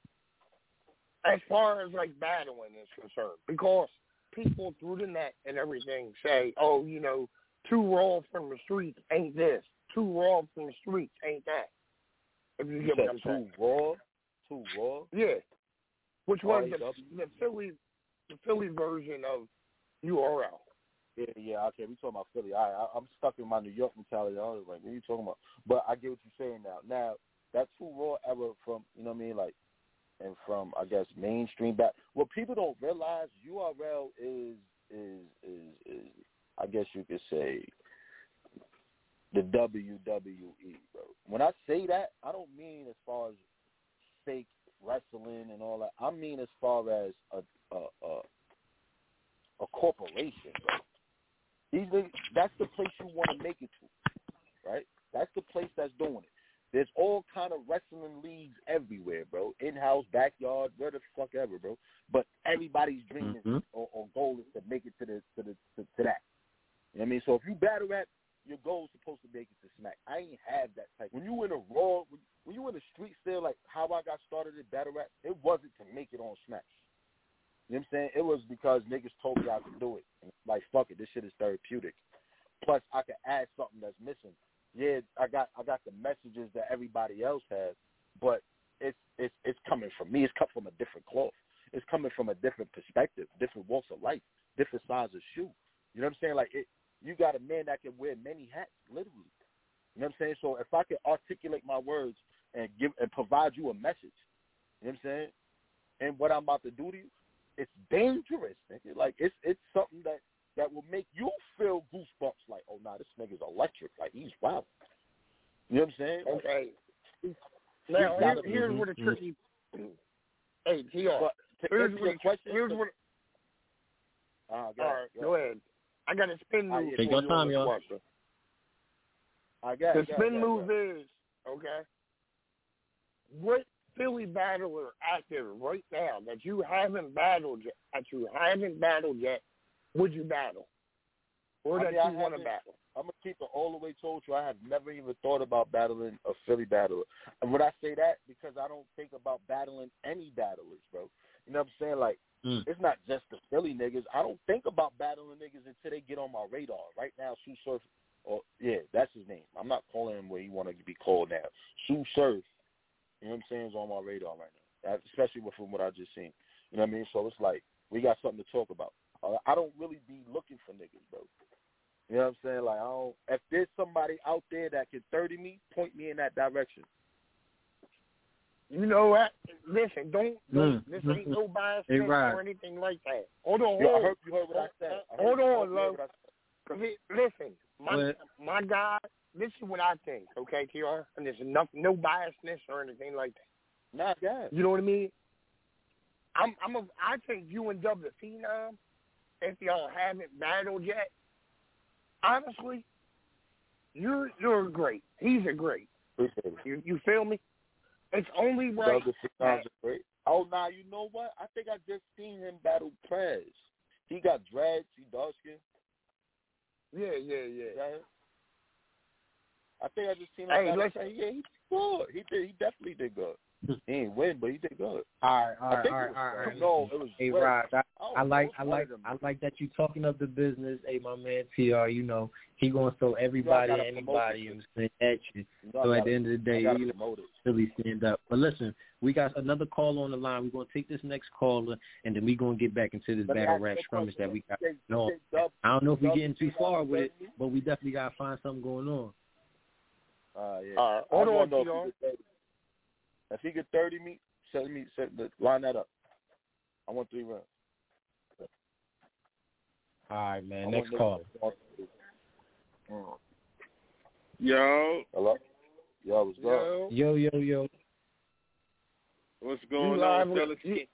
As far as like battling is concerned, because people through the net and everything say, "Oh, you know, Too Raw from the Streets ain't this. Too Raw from the Streets ain't that." If you,
you
get what I'm
too
saying.
raw, too raw.
Yeah, which was the,
R A W?
the Philly, the Philly version of U R L.
Yeah, yeah, okay, we talking about Philly. I, I, I'm stuck in my New York mentality. I was like, what are you talking about? But I get what you're saying now. Now, that Too Raw era from, you know what I mean, like, and from, I guess, mainstream back. What people don't realize, U R L is, is, is, is, I guess you could say, the W W E, bro. When I say that, I don't mean as far as fake wrestling and all that. I mean as far as a, a, a, a corporation, bro. These niggas, that's the place you want to make it to, right? That's the place that's doing it. There's all kind of wrestling leagues everywhere, bro. In-house, backyard, where the fuck ever, bro. But everybody's dream
mm-hmm.
is, or, or goal is to make it to the to the to, to that. You know what I mean? So if you battle rap, your goal is supposed to make it to Smack. I ain't have that type. When you in a raw, when, when you in the street still, like how I got started at battle rap, it wasn't to make it on Smack. You know what I'm saying? It was because niggas told me I could do it. And like, fuck it, this shit is therapeutic. Plus, I could add something that's missing. Yeah, I got I got the messages that everybody else has, but it's it's it's coming from me. It's cut from a different cloth. It's coming from a different perspective, different walks of life, different size of shoe. You know what I'm saying? Like, it, you got a man that can wear many hats, literally. You know what I'm saying? So if I can articulate my words and give and provide you a message, you know what I'm saying? And what I'm about to do to you, it's dangerous, nigga. Like, it's it's something that, that will make you feel goosebumps. Like, oh, nah, this nigga's electric. Like, he's wild. You know what I'm saying?
Okay.
Like,
now, here,
gotta,
here's
mm-hmm.
where the tricky... Hey, T R, here's where the question... Here's where...
Uh,
All right, go ahead. I got a spin move.
Take your time, y'all.
I got
The spin move is, okay, what Philly battler active right now that you haven't battled yet, that you haven't battled yet, would you battle? Or
I
that
mean,
you want to battle?
I'm going to keep it all the way told you. I have never even thought about battling a Philly battler. And when I say that, because I don't think about battling any battlers, bro. You know what I'm saying? Like, mm. it's not just the Philly niggas. I don't think about battling niggas until they get on my radar. Right now, Sue Surf, or yeah, that's his name. I'm not calling him where he want to be called now. Sue Surf, you know what I'm saying, is on my radar right now, especially from what I just seen. You know what I mean? So it's like, we got something to talk about. Uh, I don't really be looking for niggas, bro. You know what I'm saying? Like, I don't, if there's somebody out there that can thirty me, point me in that direction.
You know what? Listen, don't, don't
mm.
this ain't no bias
hey, right.
or anything like that. Hold on, hold
Yo,
on.
I heard you heard what I said. I
Hold
heard,
on, Lo. Listen, my, my God, this is what I think, okay, T R? And there's enough, no biasness or anything like that.
Nah, God.
You know what I mean? I'm, I'm a, I think you and Dub the Phenom, if y'all haven't battled yet, honestly, you're you're great. He's a great. You, you feel me? It's only right.
That, great. Oh, now nah, you know what? I think I just seen him battle Prez. He got dreads. He dark skin.
Yeah, yeah, yeah.
yeah. I think I just seen him.
Hey,
battle
listen.
Yeah, he did good. He did. He definitely did good. He ain't win, but he did good.
All right, all right, all right, all right. No, it was hey, Rod, I, I like, I like, I like that you talking up the business. Hey, my man T R, you know he gonna throw everybody and anybody and at you. So at the end of the day, you really stand up. But listen, we got another call on the line. We're gonna take this next caller, and then we are gonna get back into this battle rap scrimmage that we got. No, I don't know if we're getting too far with it, but we definitely gotta find something going on.
Uh, yeah.
Uh, hold on, T R.
If he could thirty me, send me, send, line that up. I want three rounds.
All right, man. Next call.
Yo.
Hello. Yo, what's
up?
Yo, yo, yo.
What's going
you live
on,
with,
fellas?
You,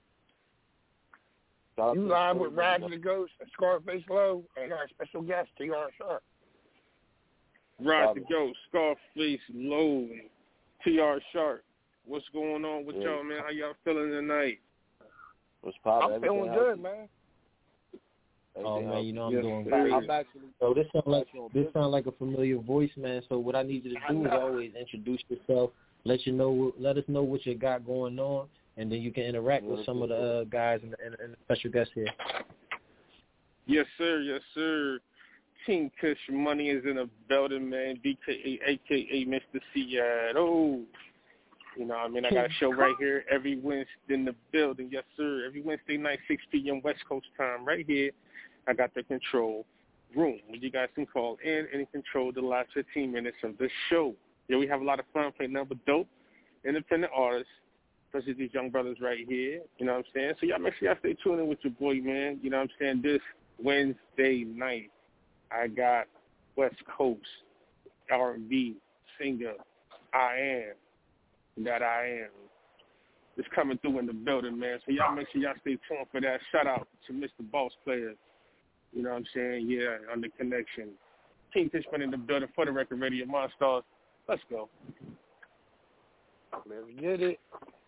you live with Rise of the Ghost and Scarface Low and our special guest, T R Sharp.
Rise the Ghost, Scarface Low, T R Sharp. What's going on with
yeah.
y'all, man? How y'all feeling tonight?
What's poppin'?
I'm feeling good, man.
Oh man, you know I'm
yes,
doing
sir.
great.
I'm actually,
So this sounds like this sound like a familiar voice, man. So what I need you to do is always introduce yourself, let you know, let us know what you got going on, and then you can interact with some of the uh, guys and, and, and the special guests here.
Yes, sir. Yes, sir. King Kush Money is in the building, man. B K A, a k a. Mister Seattle. You know what I mean? I got a show right here every Wednesday in the building. Yes, sir. Every Wednesday night, six p.m. West Coast time, right here. I got the control room. You guys can call in and control the last fifteen minutes of this show. Yeah, we have a lot of fun playing number dope, independent artists, especially these young brothers right here. You know what I'm saying? So y'all make sure y'all stay tuned in with your boy, man. You know what I'm saying? This Wednesday night, I got West Coast R and B singer I Am That I Am. It's coming through in the building, man. So y'all make sure y'all stay tuned for that. Shout out to Mister Boss Player. You know what I'm saying? Yeah, on the connection. King Fishman in the building for the Record Radio Monstars. Let's go.
Let's get it.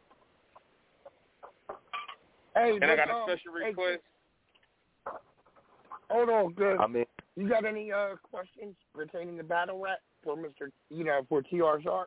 Hey,
and I got a
um,
special request.
Hey, hold on, good.
I mean,
you got any uh, questions pertaining to battle rap for Mister You know, for T R Sharp?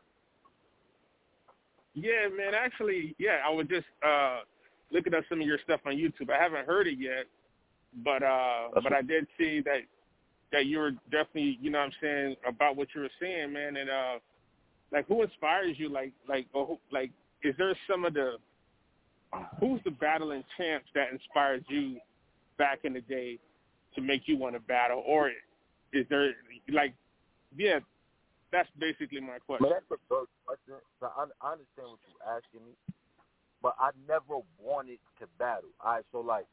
Yeah, man. Actually, yeah, I was just uh, looking up some of your stuff on YouTube. I haven't heard it yet, but uh, but I did see that that you were definitely, you know what I'm saying, about what you were saying, man. And uh, like, who inspires you? Like, like, or who, like, is there some of the who's the battling champs that inspired you back in the day to make you want to battle, or is there like, yeah? That's basically my question.
Man, that's a good question. So I, I understand what you're asking me, but I never wanted to battle. All right, so like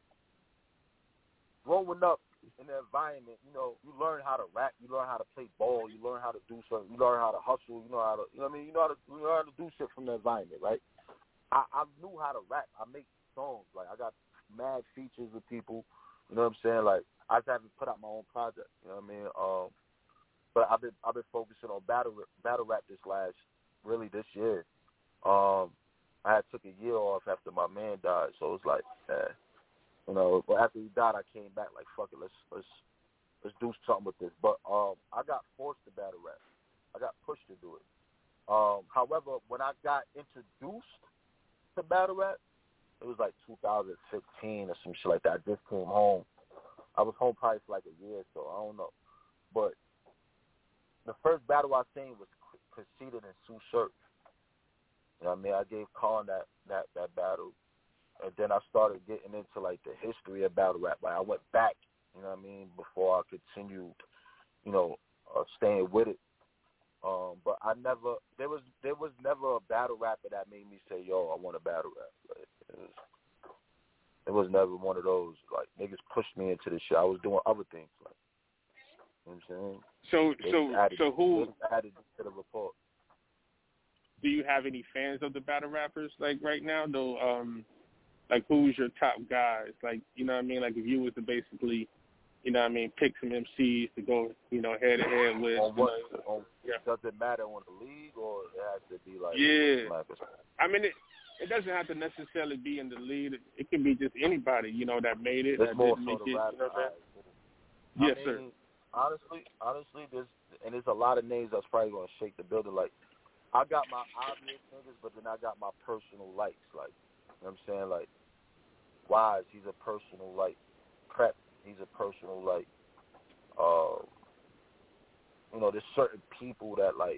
growing up in the environment, you know, you learn how to rap, you learn how to play ball, you learn how to do something, you learn how to hustle, you know how to, you know what I mean, you know how to, you know how to do shit from the environment, right? I, I knew how to rap. I make songs. Like I got mad features with people. You know what I'm saying? Like I just haven't put out my own project. You know what I mean? Um. But I've been I've been focusing on battle battle rap this last really this year. Um, I had took a year off after my man died, so it's like, eh, you know. But after he died, I came back like, fuck it, let's let's let's do something with this. But um, I got forced to battle rap. I got pushed to do it. Um, however, when I got introduced to battle rap, it was like two thousand fifteen or some shit like that. I just came home. I was home probably for like a year, so I don't know, but the first battle I seen was Conceited and Sue Surf. You know what I mean? I gave Khan that, that, that battle. And then I started getting into, like, the history of battle rap. Like, I went back, you know what I mean, before I continued, you know, uh, staying with it. Um, but I never, there was there was never a battle rapper that made me say, yo, I want to battle rap. Like, it, was, it was never one of those. Like, niggas pushed me into this shit. I was doing other things, like, you know what I'm saying?
So,
they
so,
added,
so who
added to the report?
Do you have any fans of the battle rappers like right now? Though, um, like who's your top guys? Like, you know what I mean? Like if you was to basically, you know what I mean, pick some M Cs to go, you know, head to head with.
On what?
You know,
on,
yeah.
Does it matter on the league or it has to be like?
Yeah.
Like
I mean, it it doesn't have to necessarily be in the lead. It, it can be just anybody, you know, that made it.
It's
that
more
didn't
so
make
the
it.
rap.
You know what I'm
Right.
saying? Yes,
I
sir.
mean, honestly, honestly, there's and there's a lot of names that's probably gonna shake the building. Like, I got my obvious niggas, but then I got my personal likes. Like, you know what I'm saying? Like, Wise, he's a personal like. Prep, he's a personal like. Uh, you know, there's certain people that like.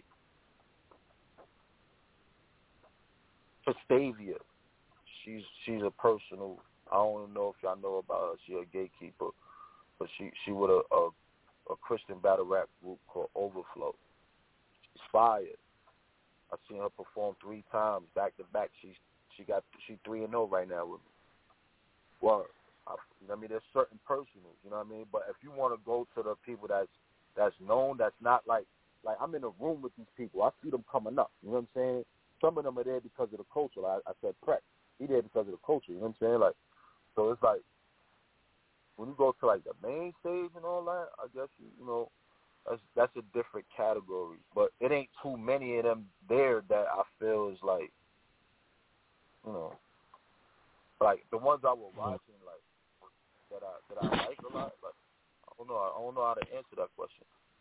Fastavia, she's she's a personal. I don't know if y'all know about her. She's a gatekeeper, but she she with a, a a Christian battle rap group called Overflow. She's fired. I've seen her perform three times back to back. She's she got she three and zero right now with me. Well, I, I mean, there's certain personals, you know what I mean. But if you want to go to the people that's that's known, that's not like like I'm in a room with these people. I see them coming up. You know what I'm saying? some of them are there because of the culture. Like I said, Prep, he there because of the culture. You know what I'm saying? Like, so it's like when you go to like the main stage and all that, I guess you, you know that's that's a different category. But it ain't too many of them there that I feel is like, you know, like the ones I was watching, like that I that I like a lot. Like I don't know, I don't know how to answer that question.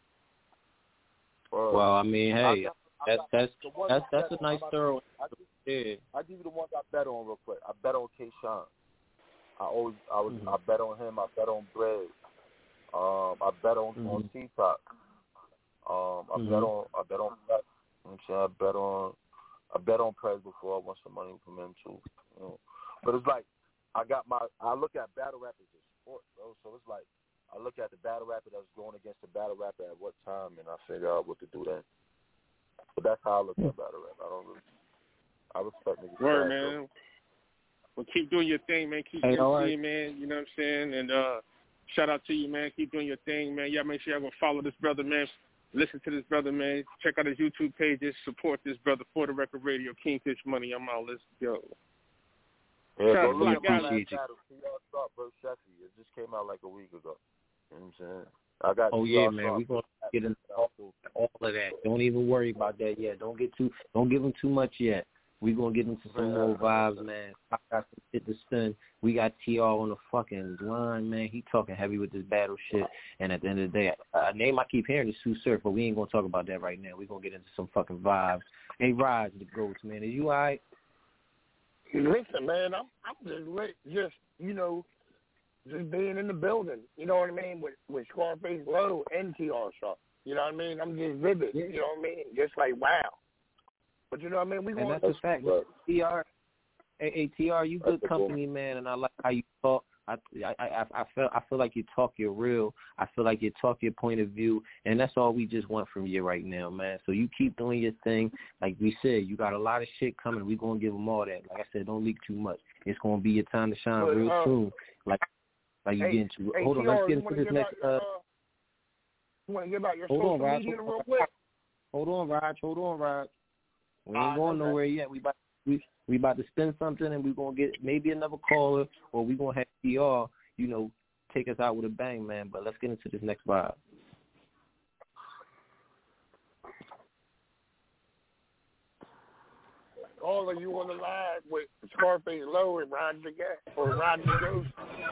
Or,
well, I mean, hey,
I,
that's that's
I,
that's that's a nice thorough.
I give,
yeah.
I give you the ones I bet on real quick. I bet on K-Shine. I always, I was,
mm-hmm.
I bet on him. I bet on Bread. Um, I bet on
mm-hmm.
on T-Top. Um, I
mm-hmm.
bet on, I bet on. You know what I'm saying? I bet on, I bet on Prez before. I want some money from him too. You know? But it's like I got my, I look at battle rappers as sport, bro. So it's like I look at the battle rapper that's going against the battle rapper at what time, and I figure out what to do then. But that's how I look at battle rap. I don't really, I respect niggas.
Word, man. Well, keep doing your thing, man. Keep
hey,
MCing, right. man. You know what I'm saying? And uh, shout out to you, man. Keep doing your thing, man. Y'all make sure y'all gonna follow this brother, man. Listen to this brother, man. Check out his YouTube pages. Support this brother for the record radio. Kingfish Money. I'm out. Let's go.
Yeah,
shout
go look at my last
appreciate you.
battle. T R Stop, bro, Sheffy. It just came out like a week ago. You know what I'm saying? I got.
Oh
T
yeah,
R
man.
Stop.
We gonna get into all, all of that. Don't even worry about that yet. Don't get too. Don't give them too much yet. We gonna get into some more vibes, man. I got some shit to spin. We got T R on the fucking line, man. He talking heavy with this battle shit. And at the end of the day, a name I keep hearing is Sue Surf, but we ain't gonna talk about that right now. We gonna get into some fucking vibes. Hey, Raj, the ghost, man. Is you all right?
Listen, man, I'm I'm just lit, just you know, just being in the building. You know what I mean? With with Scarface Low and T R Sharp. You know what I mean? I'm just vivid. Yeah. You know what I mean? Just like wow. But you know what I mean? We
and
want
that's a fact. T R, hey, hey, T R, you good company, man, and I like how you talk. I, I, I, I feel, I feel like you talk your real. I feel like you talk your point of view, and that's all we just want from you right now, man. So you keep doing your thing. Like we said, you got a lot of shit coming. We gonna give them all that. Like I said, don't leak too much. It's gonna be your time to shine
but,
real
uh,
soon. Like, like you
hey,
get into.
Hey,
hold on,
T R,
let's get into this next.
Your,
uh,
uh, you want to give out your
hold
social
on, Raj.
media
Hold
real
on,
quick?
hold on, Raj. Hold on, Raj. We ain't
uh,
going
okay.
nowhere yet. We about we we about to spend something, and we gonna get maybe another caller, or we gonna have T R, you know, take us out with a bang, man. But let's get into this next vibe.
All of you on the line with Scarface Low and Roger Gat or Roger Ghost.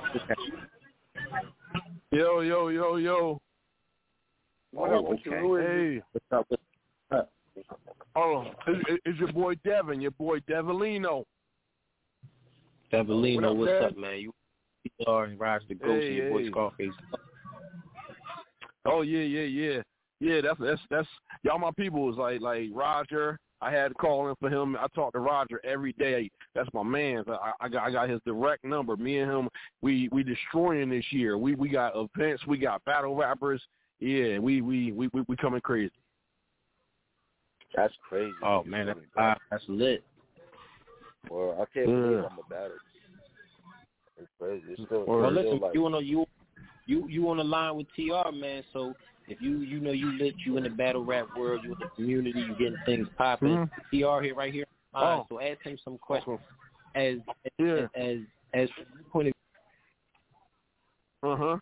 Yo, yo, yo, yo.
What
oh,
up with
okay.
you? Who is
Hey.
What's up? What's up?
Oh, it's, it's your boy Devin, your boy Devilino.
Devilino,
what up,
what's
Dev?
up, man? You T R and Raj the Ghost
Hey,
and your boy
hey.
Scarface.
Oh yeah, yeah, yeah, yeah. That's that's that's y'all. My people is like like Roger. I had to call in for him. I talk to Roger every day. That's my man. I, I got I got his direct number. Me and him, we we destroying this year. We we got events. We got battle rappers. Yeah, we we we we, we coming crazy.
That's crazy.
Oh man, that's, uh, that's lit.
Well, I can't
Yeah.
believe I'm a battle. It's crazy. It's still,
Well,
it's
listen,
still like,
you on a, you you you on the line with T R, man. So if you you know you lit, you in the battle rap world, you in the community, you getting things popping.
Mm-hmm.
T R here, right here. Line.
Oh.
So ask him some questions as as
Yeah.
as, as from your point of
Uh huh.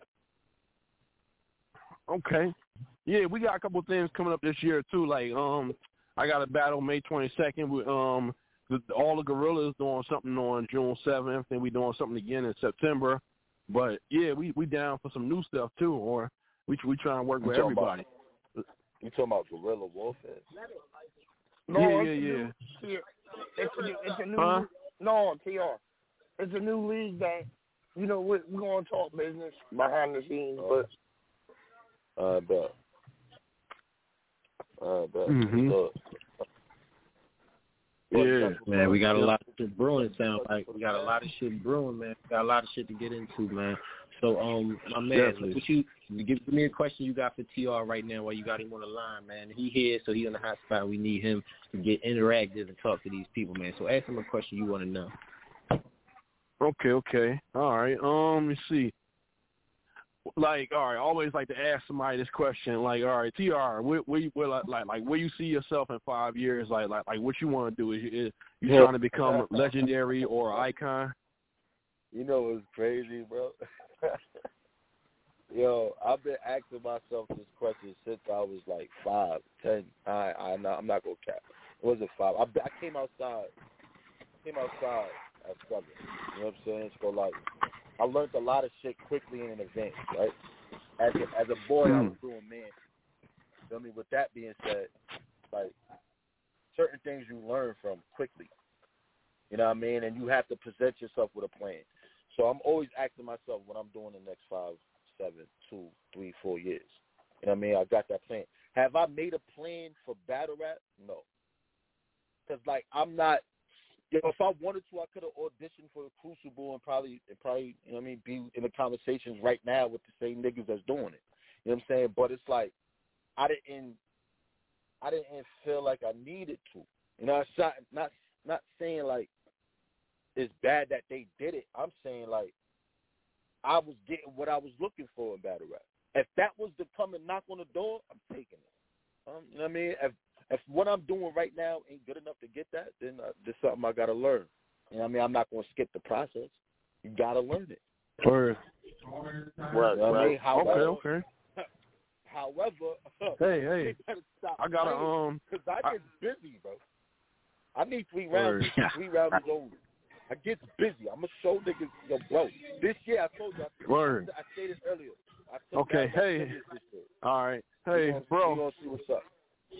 Okay. Yeah, we got a couple of things coming up this year too. Like, um, I got a battle May twenty-second with um the, all the Gorillas doing something on June seventh, and we doing something again in September. But yeah, we we down for some new stuff too, or we we try and work
You
with
talking
everybody.
About, you talking about guerrilla warfare?
No,
yeah,
it's
yeah,
a
yeah.
New, it's a, it's a new.
Huh?
No, T R. It's a new league that you know we're, we're gonna talk business behind the scenes,
Oh.
but
I bet. I bet.
Mhm.
So,
Yeah,
man, we got a lot of shit brewing. It sounds like we got a lot of shit brewing, man. We got a lot of shit to get into, man. So, um, my man,
Definitely.
what you give, give me a question you got for T R right now while you got him on the line, man. He here, so he on the hot spot. We need him to get interactive and talk to these people, man. So, ask him a question you want to know.
Okay, okay. All right. Um, let me see.
like, all right, I always like to ask somebody this question, like, all right, T R, where, where you, where, like, like, where you see yourself in five years? Like, like, like, what you want to do? Is you, is you
Yeah.
trying to become legendary or icon?
You know what's crazy, bro? Yo, I've been asking myself this question since I was like five, ten. I, I, I'm not, I'm not gonna cap. It wasn't five. I, I came outside. Came outside at seven. You know what I'm saying? So like, I learned a lot of shit quickly in advance, right? As a, as a boy, I was doing man. You know what I mean? With that being said, like, certain things you learn from quickly. You know what I mean? And you have to present yourself with a plan. So I'm always asking myself what I'm doing the next five, seven, two, three, four years. You know what I mean? I got that plan. Have I made a plan for battle rap? No. Because, like, I'm not, you know, if I wanted to, I could have auditioned for the Crucible and probably, and probably, you know what I mean, be in the conversations right now with the same niggas that's doing it. You know what I'm saying? But it's like, I didn't, I didn't feel like I needed to. You know, I'm not, not, not saying, like, it's bad that they did it. I'm saying, like, I was getting what I was looking for in battle rap. If that was to come and knock on the door, I'm taking it. Um, you know what I mean? If, if what I'm doing right now ain't good enough to get that, then uh, there's something I got to learn. You know what I mean? I'm not going to skip the process. You got to learn it.
Word.
Right, you know what I mean? However,
okay, okay.
However,
hey, hey,
stop
I got to,
playing,
um.
Because I get I, busy, bro. I need three rounds. Three rounds is over. I get busy. I'm going to show niggas, yo, bro. This year, I told you. I,
Word.
I stated earlier. I took
okay, hey. All right. Hey,
gonna,
bro.
We're going to see what's up.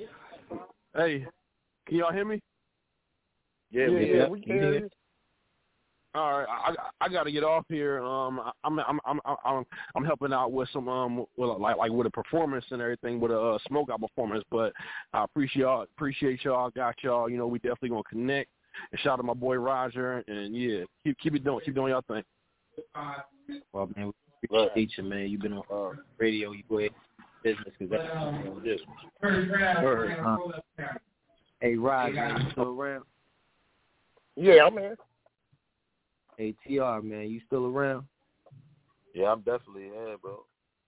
Hey, can y'all hear me?
Yeah,
yeah,
we,
yeah,
we can hear you.
All right, I I got to get off here. Um, I'm I'm I'm I'm I'm helping out with some um with like like with a performance and everything with a uh, smoke out performance. But I appreciate y'all, appreciate y'all, got y'all. You know, we definitely gonna connect. And shout out to my boy Roger. And yeah, keep keep it doing, keep doing y'all thing.
Well, man, we appreciate you, man. You've been on uh, radio. You go ahead business because that's what you want to do. Uh, hey, Roger, you still around?
Yeah, I'm here.
Hey, T R, man, you still around?
Yeah, I'm definitely here, bro.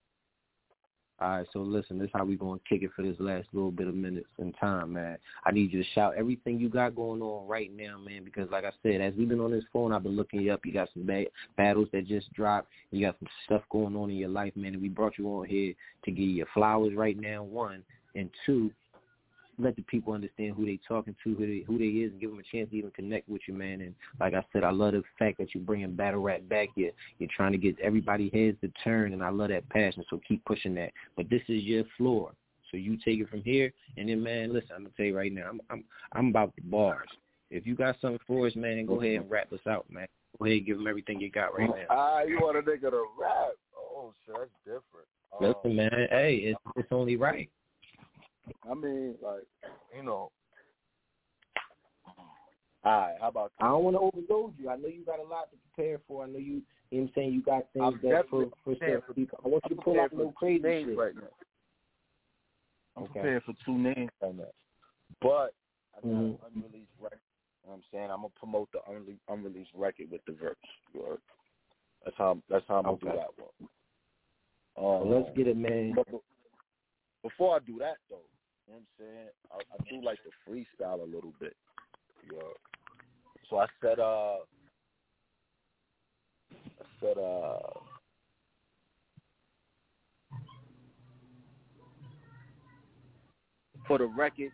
All right, so listen, this is how we going to kick it for this last little bit of minutes in time, man. I need you to shout everything you got going on right now, man, because like I said, as we've been on this phone, I've been looking you up. You got some ba- battles that just dropped. You got some stuff going on in your life, man, and we brought you on here to give you your flowers right now, one, and two, let the people understand who they talking to, who they who they is, and give them a chance to even connect with you, man. And like I said, I love the fact that you're bringing battle rap back here. You're trying to get everybody heads to turn, and I love that passion. So keep pushing that. But this is your floor, so you take it from here. And then, man, listen, I'm gonna tell you right now, I'm I'm I'm about the bars. If you got something for us, man, go ahead and rap us out, man. Go ahead and give them everything you got right now.
Ah, you want a nigga to rap? Oh, shit, that's different.
Listen,
um,
man, hey, it's it's only right.
I mean, like, you know. All right, how about that?
I don't want to overload you. I know you got a lot to prepare for. I know you, you know what I'm saying, you got things
I'm
that for, for
stuff.
stuff. I want you to pull out no crazy shit.
Right now. I'm
okay.
prepared for two names right now. But I got
mm-hmm.
an unreleased record. You know what I'm saying? I'm going to promote the unre- unreleased record with the verse. That's how, that's how I'm going to
okay.
do that one. Um,
well, let's get it, man.
But before I do that, though, you know what I'm saying? I, I do like to freestyle a little bit. Yeah. So I said, uh, I said, uh, for the record,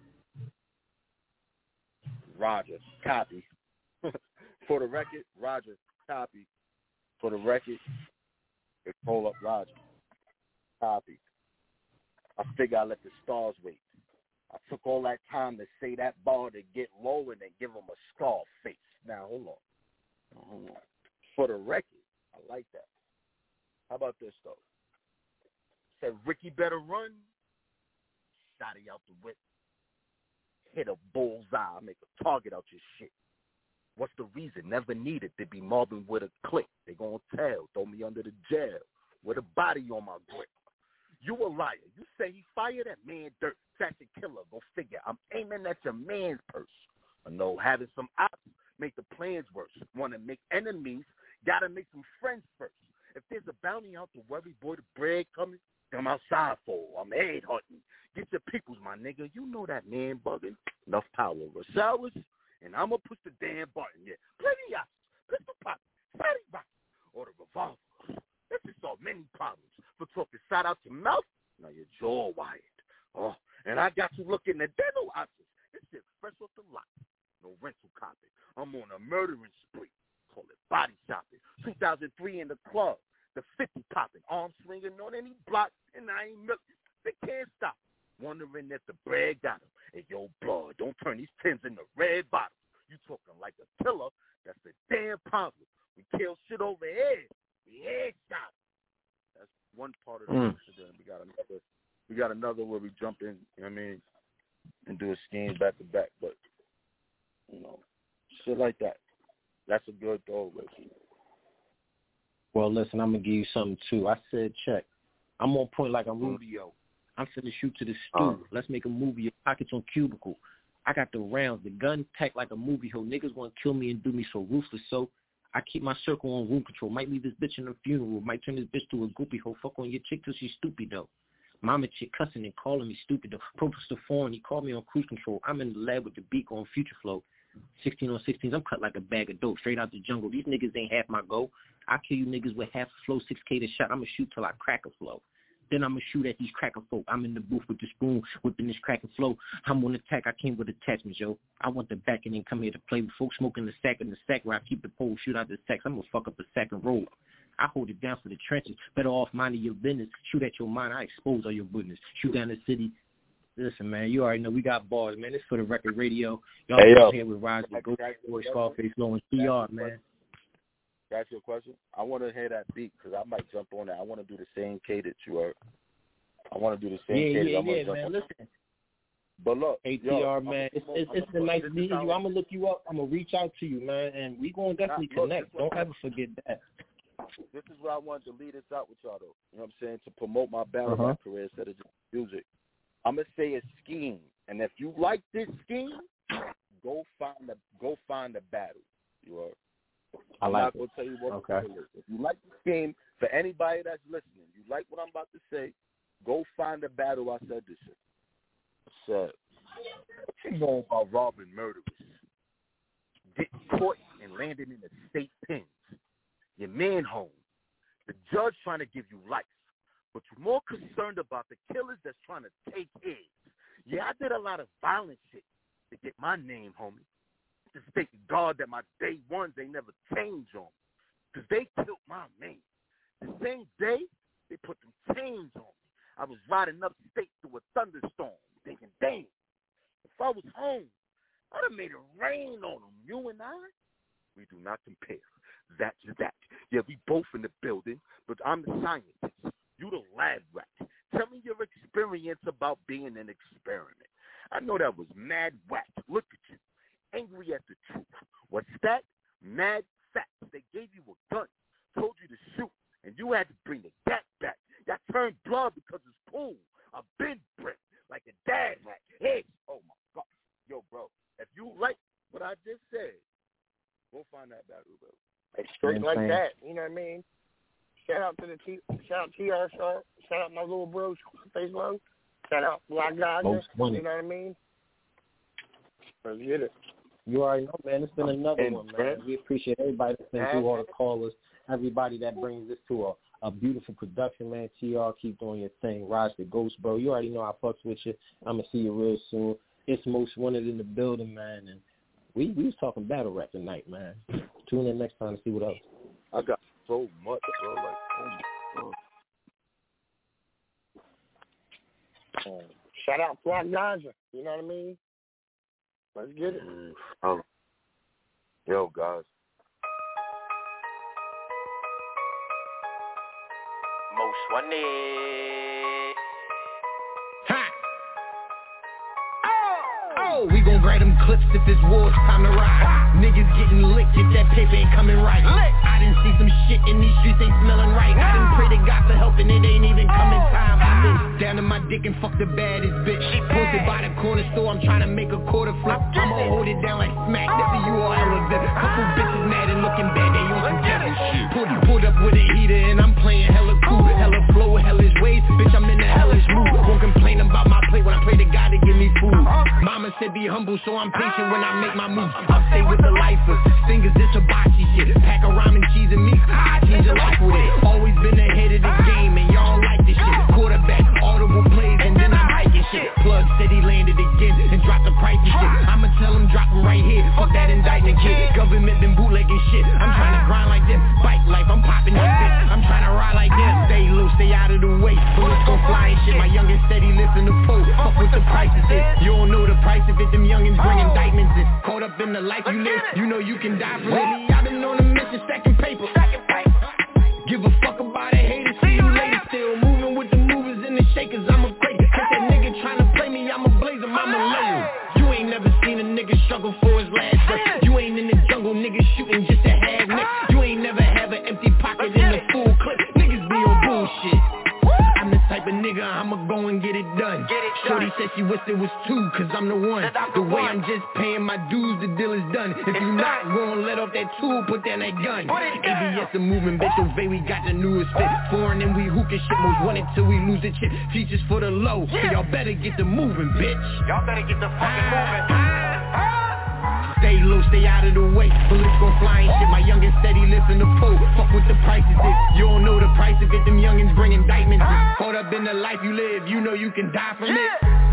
Roger, copy. For the record, Roger, copy. For the record, it's Hold Up Roger, copy. I figure I let the stars wait. I took all that time to say that bar to get low and then give them a scar face. Now, hold on. Hold on. For the record, I like that. How about this, though? Said, Ricky better run. Shot it out the whip. Hit a bullseye. Make a target out your shit. What's the reason? Never needed to be Marvin with a click. They gonna tell. Throw me under the jail. With a body on my grip. You a liar. You say he fired that man dirt. That's a killer. Go figure. I'm aiming at your man's purse. I know having some ops make the plans worse. Want to make enemies, got to make some friends first. If there's a bounty out to worry, boy, the bread coming, I'm outside for. I'm head hunting. Get your peoples, my nigga. You know that man bugging. Enough power. Rosales, and I'm going to push the damn button. Yeah. Plenty of pistol pop, fatty rock, or the revolver. This is so many problems. For talking side out your mouth, now your jaw wired. Oh, and I got you looking at dental options. This shit fresh off the lot. No rental copy. I'm on a murdering spree. Call it body shopping. two thousand three in the club. The fifty popping. Arm swinging on any block, and I ain't milk. They can't stop. Wondering if the bread got him. And yo, blood, don't turn these tins into red bottles. You talking like a killer. That's the damn problem. We kill shit over here. We headshot. That's one part of the
mm.
incident. We got another. We got another where we jump in. You know what I mean, and do a scheme back to back. But you know, shit like that. That's a good goal, Reggie.
Well, listen, I'm gonna give you something too. I said check. I'm on point like I'm Rudio. I'm finna shoot to the stew. Um, Let's make a movie. Your pockets on cubicle. I got the rounds, the gun packed like a movie hoe. Niggas want to kill me and do me so ruthless. So I keep my circle on room control. Might leave this bitch in a funeral. Might turn this bitch to a goopy hoe. Fuck on your chick till she's stupid though. Mama chick cussing and calling me stupid though. Propose to foreign. He called me on cruise control. I'm in the lab with the beat on future flow. sixteen on sixteens. I'm cut like a bag of dope. Straight out the jungle. These niggas ain't half my goal. I kill you niggas with half a flow. six K to shot. I'ma shoot till I crack a flow. Then I'ma shoot at these cracker folk. I'm in the booth with the spoon, whipping this cracking flow. I'm on attack. I came with attachments, yo. I want the back and then come here to play with folks smoking the sack in the sack where I keep the pole, shoot out the sacks. I'm gonna fuck up the sack and roll. I hold it down for the trenches. Better off minding your business. Shoot at your mind. I expose all your goodness. Shoot down the city. Listen, man, you already know we got bars, man. This for the record radio. Y'all
hey, yo.
here with Rise the Ghost Boy, Scarface, Low, and T R, man.
That's your question? I want to hear that beat because I might jump on that. I want to do the same K that you are. I want to do the same
yeah,
K
yeah,
that I'm
yeah,
jump
man.
on.
Listen.
But look,
A T
yo,
R, man, it's it's, it's a nice meeting you. I'm gonna look you up. I'm gonna reach out to you, man, and we gonna definitely nah, look, connect. Don't ever forget that.
This is where I wanted to lead us out with y'all, though. You know what I'm saying? To promote my battle
uh-huh.
rap career instead of just music. I'm gonna say a scheme, and if you like this scheme, go find the go find the battle. You are.
I
I'm
like
not
it.
gonna tell you what
okay.
the battle is. If you like the scheme, for anybody that's listening, you like what I'm about to say, go find the battle. I said this shit. I said, what you know about robbing murderers? Getting caught and landing in the state pens. Your man home. The judge trying to give you life. But you're more concerned about the killers that's trying to take his. Yeah, I did a lot of violent shit to get my name, homie. Just thank God that my day ones ain't never changed on me. Because they killed my man. The same day, they put them chains on me. I was riding upstate through a thunderstorm, thinking, damn, if I was home, I'd have made it rain on them. You and I, we do not compare. That's that. Yeah, we both in the building, but I'm the scientist. You the lab rat. Tell me your experience about being an experiment. I know that was mad whack. Look at you. Angry at the truth. What's that? Mad facts. They gave you a gun, told you to shoot, and you had to bring the gat back. That turned blood because it's cool. I've been brick like a dad hat. Hey, oh my God. Yo, bro, if you like what I just said, go find that battle, bro.
It's straight like that. You know what I mean? Shout out to the T. Shout out T R Sharp. Shout out my little bro, Face Low. Shout out Black Geyser. You know what I mean? Let's get it.
You already know, man. It's been another and, one, man. We appreciate everybody that's been through, all the callers, everybody that brings this to a, a beautiful production, man. T R, keep doing your thing. Rise the Ghost, bro. You already know I fucks with you. I'm going to see you real soon. It's Most Wanted in the building, man. And we, we was talking battle rap tonight, man. Tune in next time to see what else.
I got so much, bro. Like, oh my God.
Um, shout out Black Geyser. You know what I mean? Let's get it.
Mm, um, yo, guys.
Most Wanted.
Ha! Oh, we gon' grab them clips if it's war, it's time to ride. Niggas getting licked if that paper ain't coming right. Lick. I done see some shit in these streets ain't smelling right. I done pray to God for help and it ain't even coming time. I been down to my dick and fuck the baddest bitch. Posted by the corner store, I'm trying to make a quarter flip. I'ma hold it down like smack, that's the U R elevator. Couple bitches mad and looking bad, they on some Kevin shit. Pulled, pulled up with a heater and I'm know, so I'm patient when I make my moves. I'll stay with the lifers, fingers this hibachi shit. Pack a ramen, cheese and meat, I change your life with it. Always been ahead of the game and y'all like this shit. Quarterback, audible plays and then I'm hiking shit. Plug said he landed again and dropped the price of shit. I'ma tell him drop him right here, fuck that indictment kid. Government been bootlegging shit, I'm trying to grind like this. Bike life, I'm popping like this, I'm trying to ride like this. Stay low, stay out of the way, bullets gon' fly and shit. My youngin' steady listen to pole, fuck with the prices is. You don't know the price of it, them youngins bring indictments in. Caught up in the life you live, you know you can die from it. I've been on a mission, stacking paper. Give a fuck about a hater, see you later. Still moving with the movers and the shakers, I'm a breaker. Cause that nigga tryna play me, I'm a blazer, I'm a layer. You ain't never seen a nigga struggle for his last breath. You ain't in the jungle, nigga shooting just to have neck. You ain't never have an empty pocket in a full clip. Niggas be on bullshit. I'm the type of nigga, I'ma go and get it done. Get it done. Shorty said she wished it was two, cause I'm the one. I'm the, the way one. I'm just paying my dues, the deal is done. If it's you not gonna let off that tool, put down that gun. A B S the movement, bitch, obey, we got the newest fit. Foreign and we hookin' shit, most wanted till we lose the chip. Teachers for the low, yeah. So y'all better get the moving, bitch.
Y'all better get the fucking moving.
Stay low, stay out of the way. Bullets gon' fly and shit. My youngin' steady listen to pull. Fuck with the prices is. You don't know the price of it. Them youngins bring indictments in. Caught up in the life you live. You know you can die from it.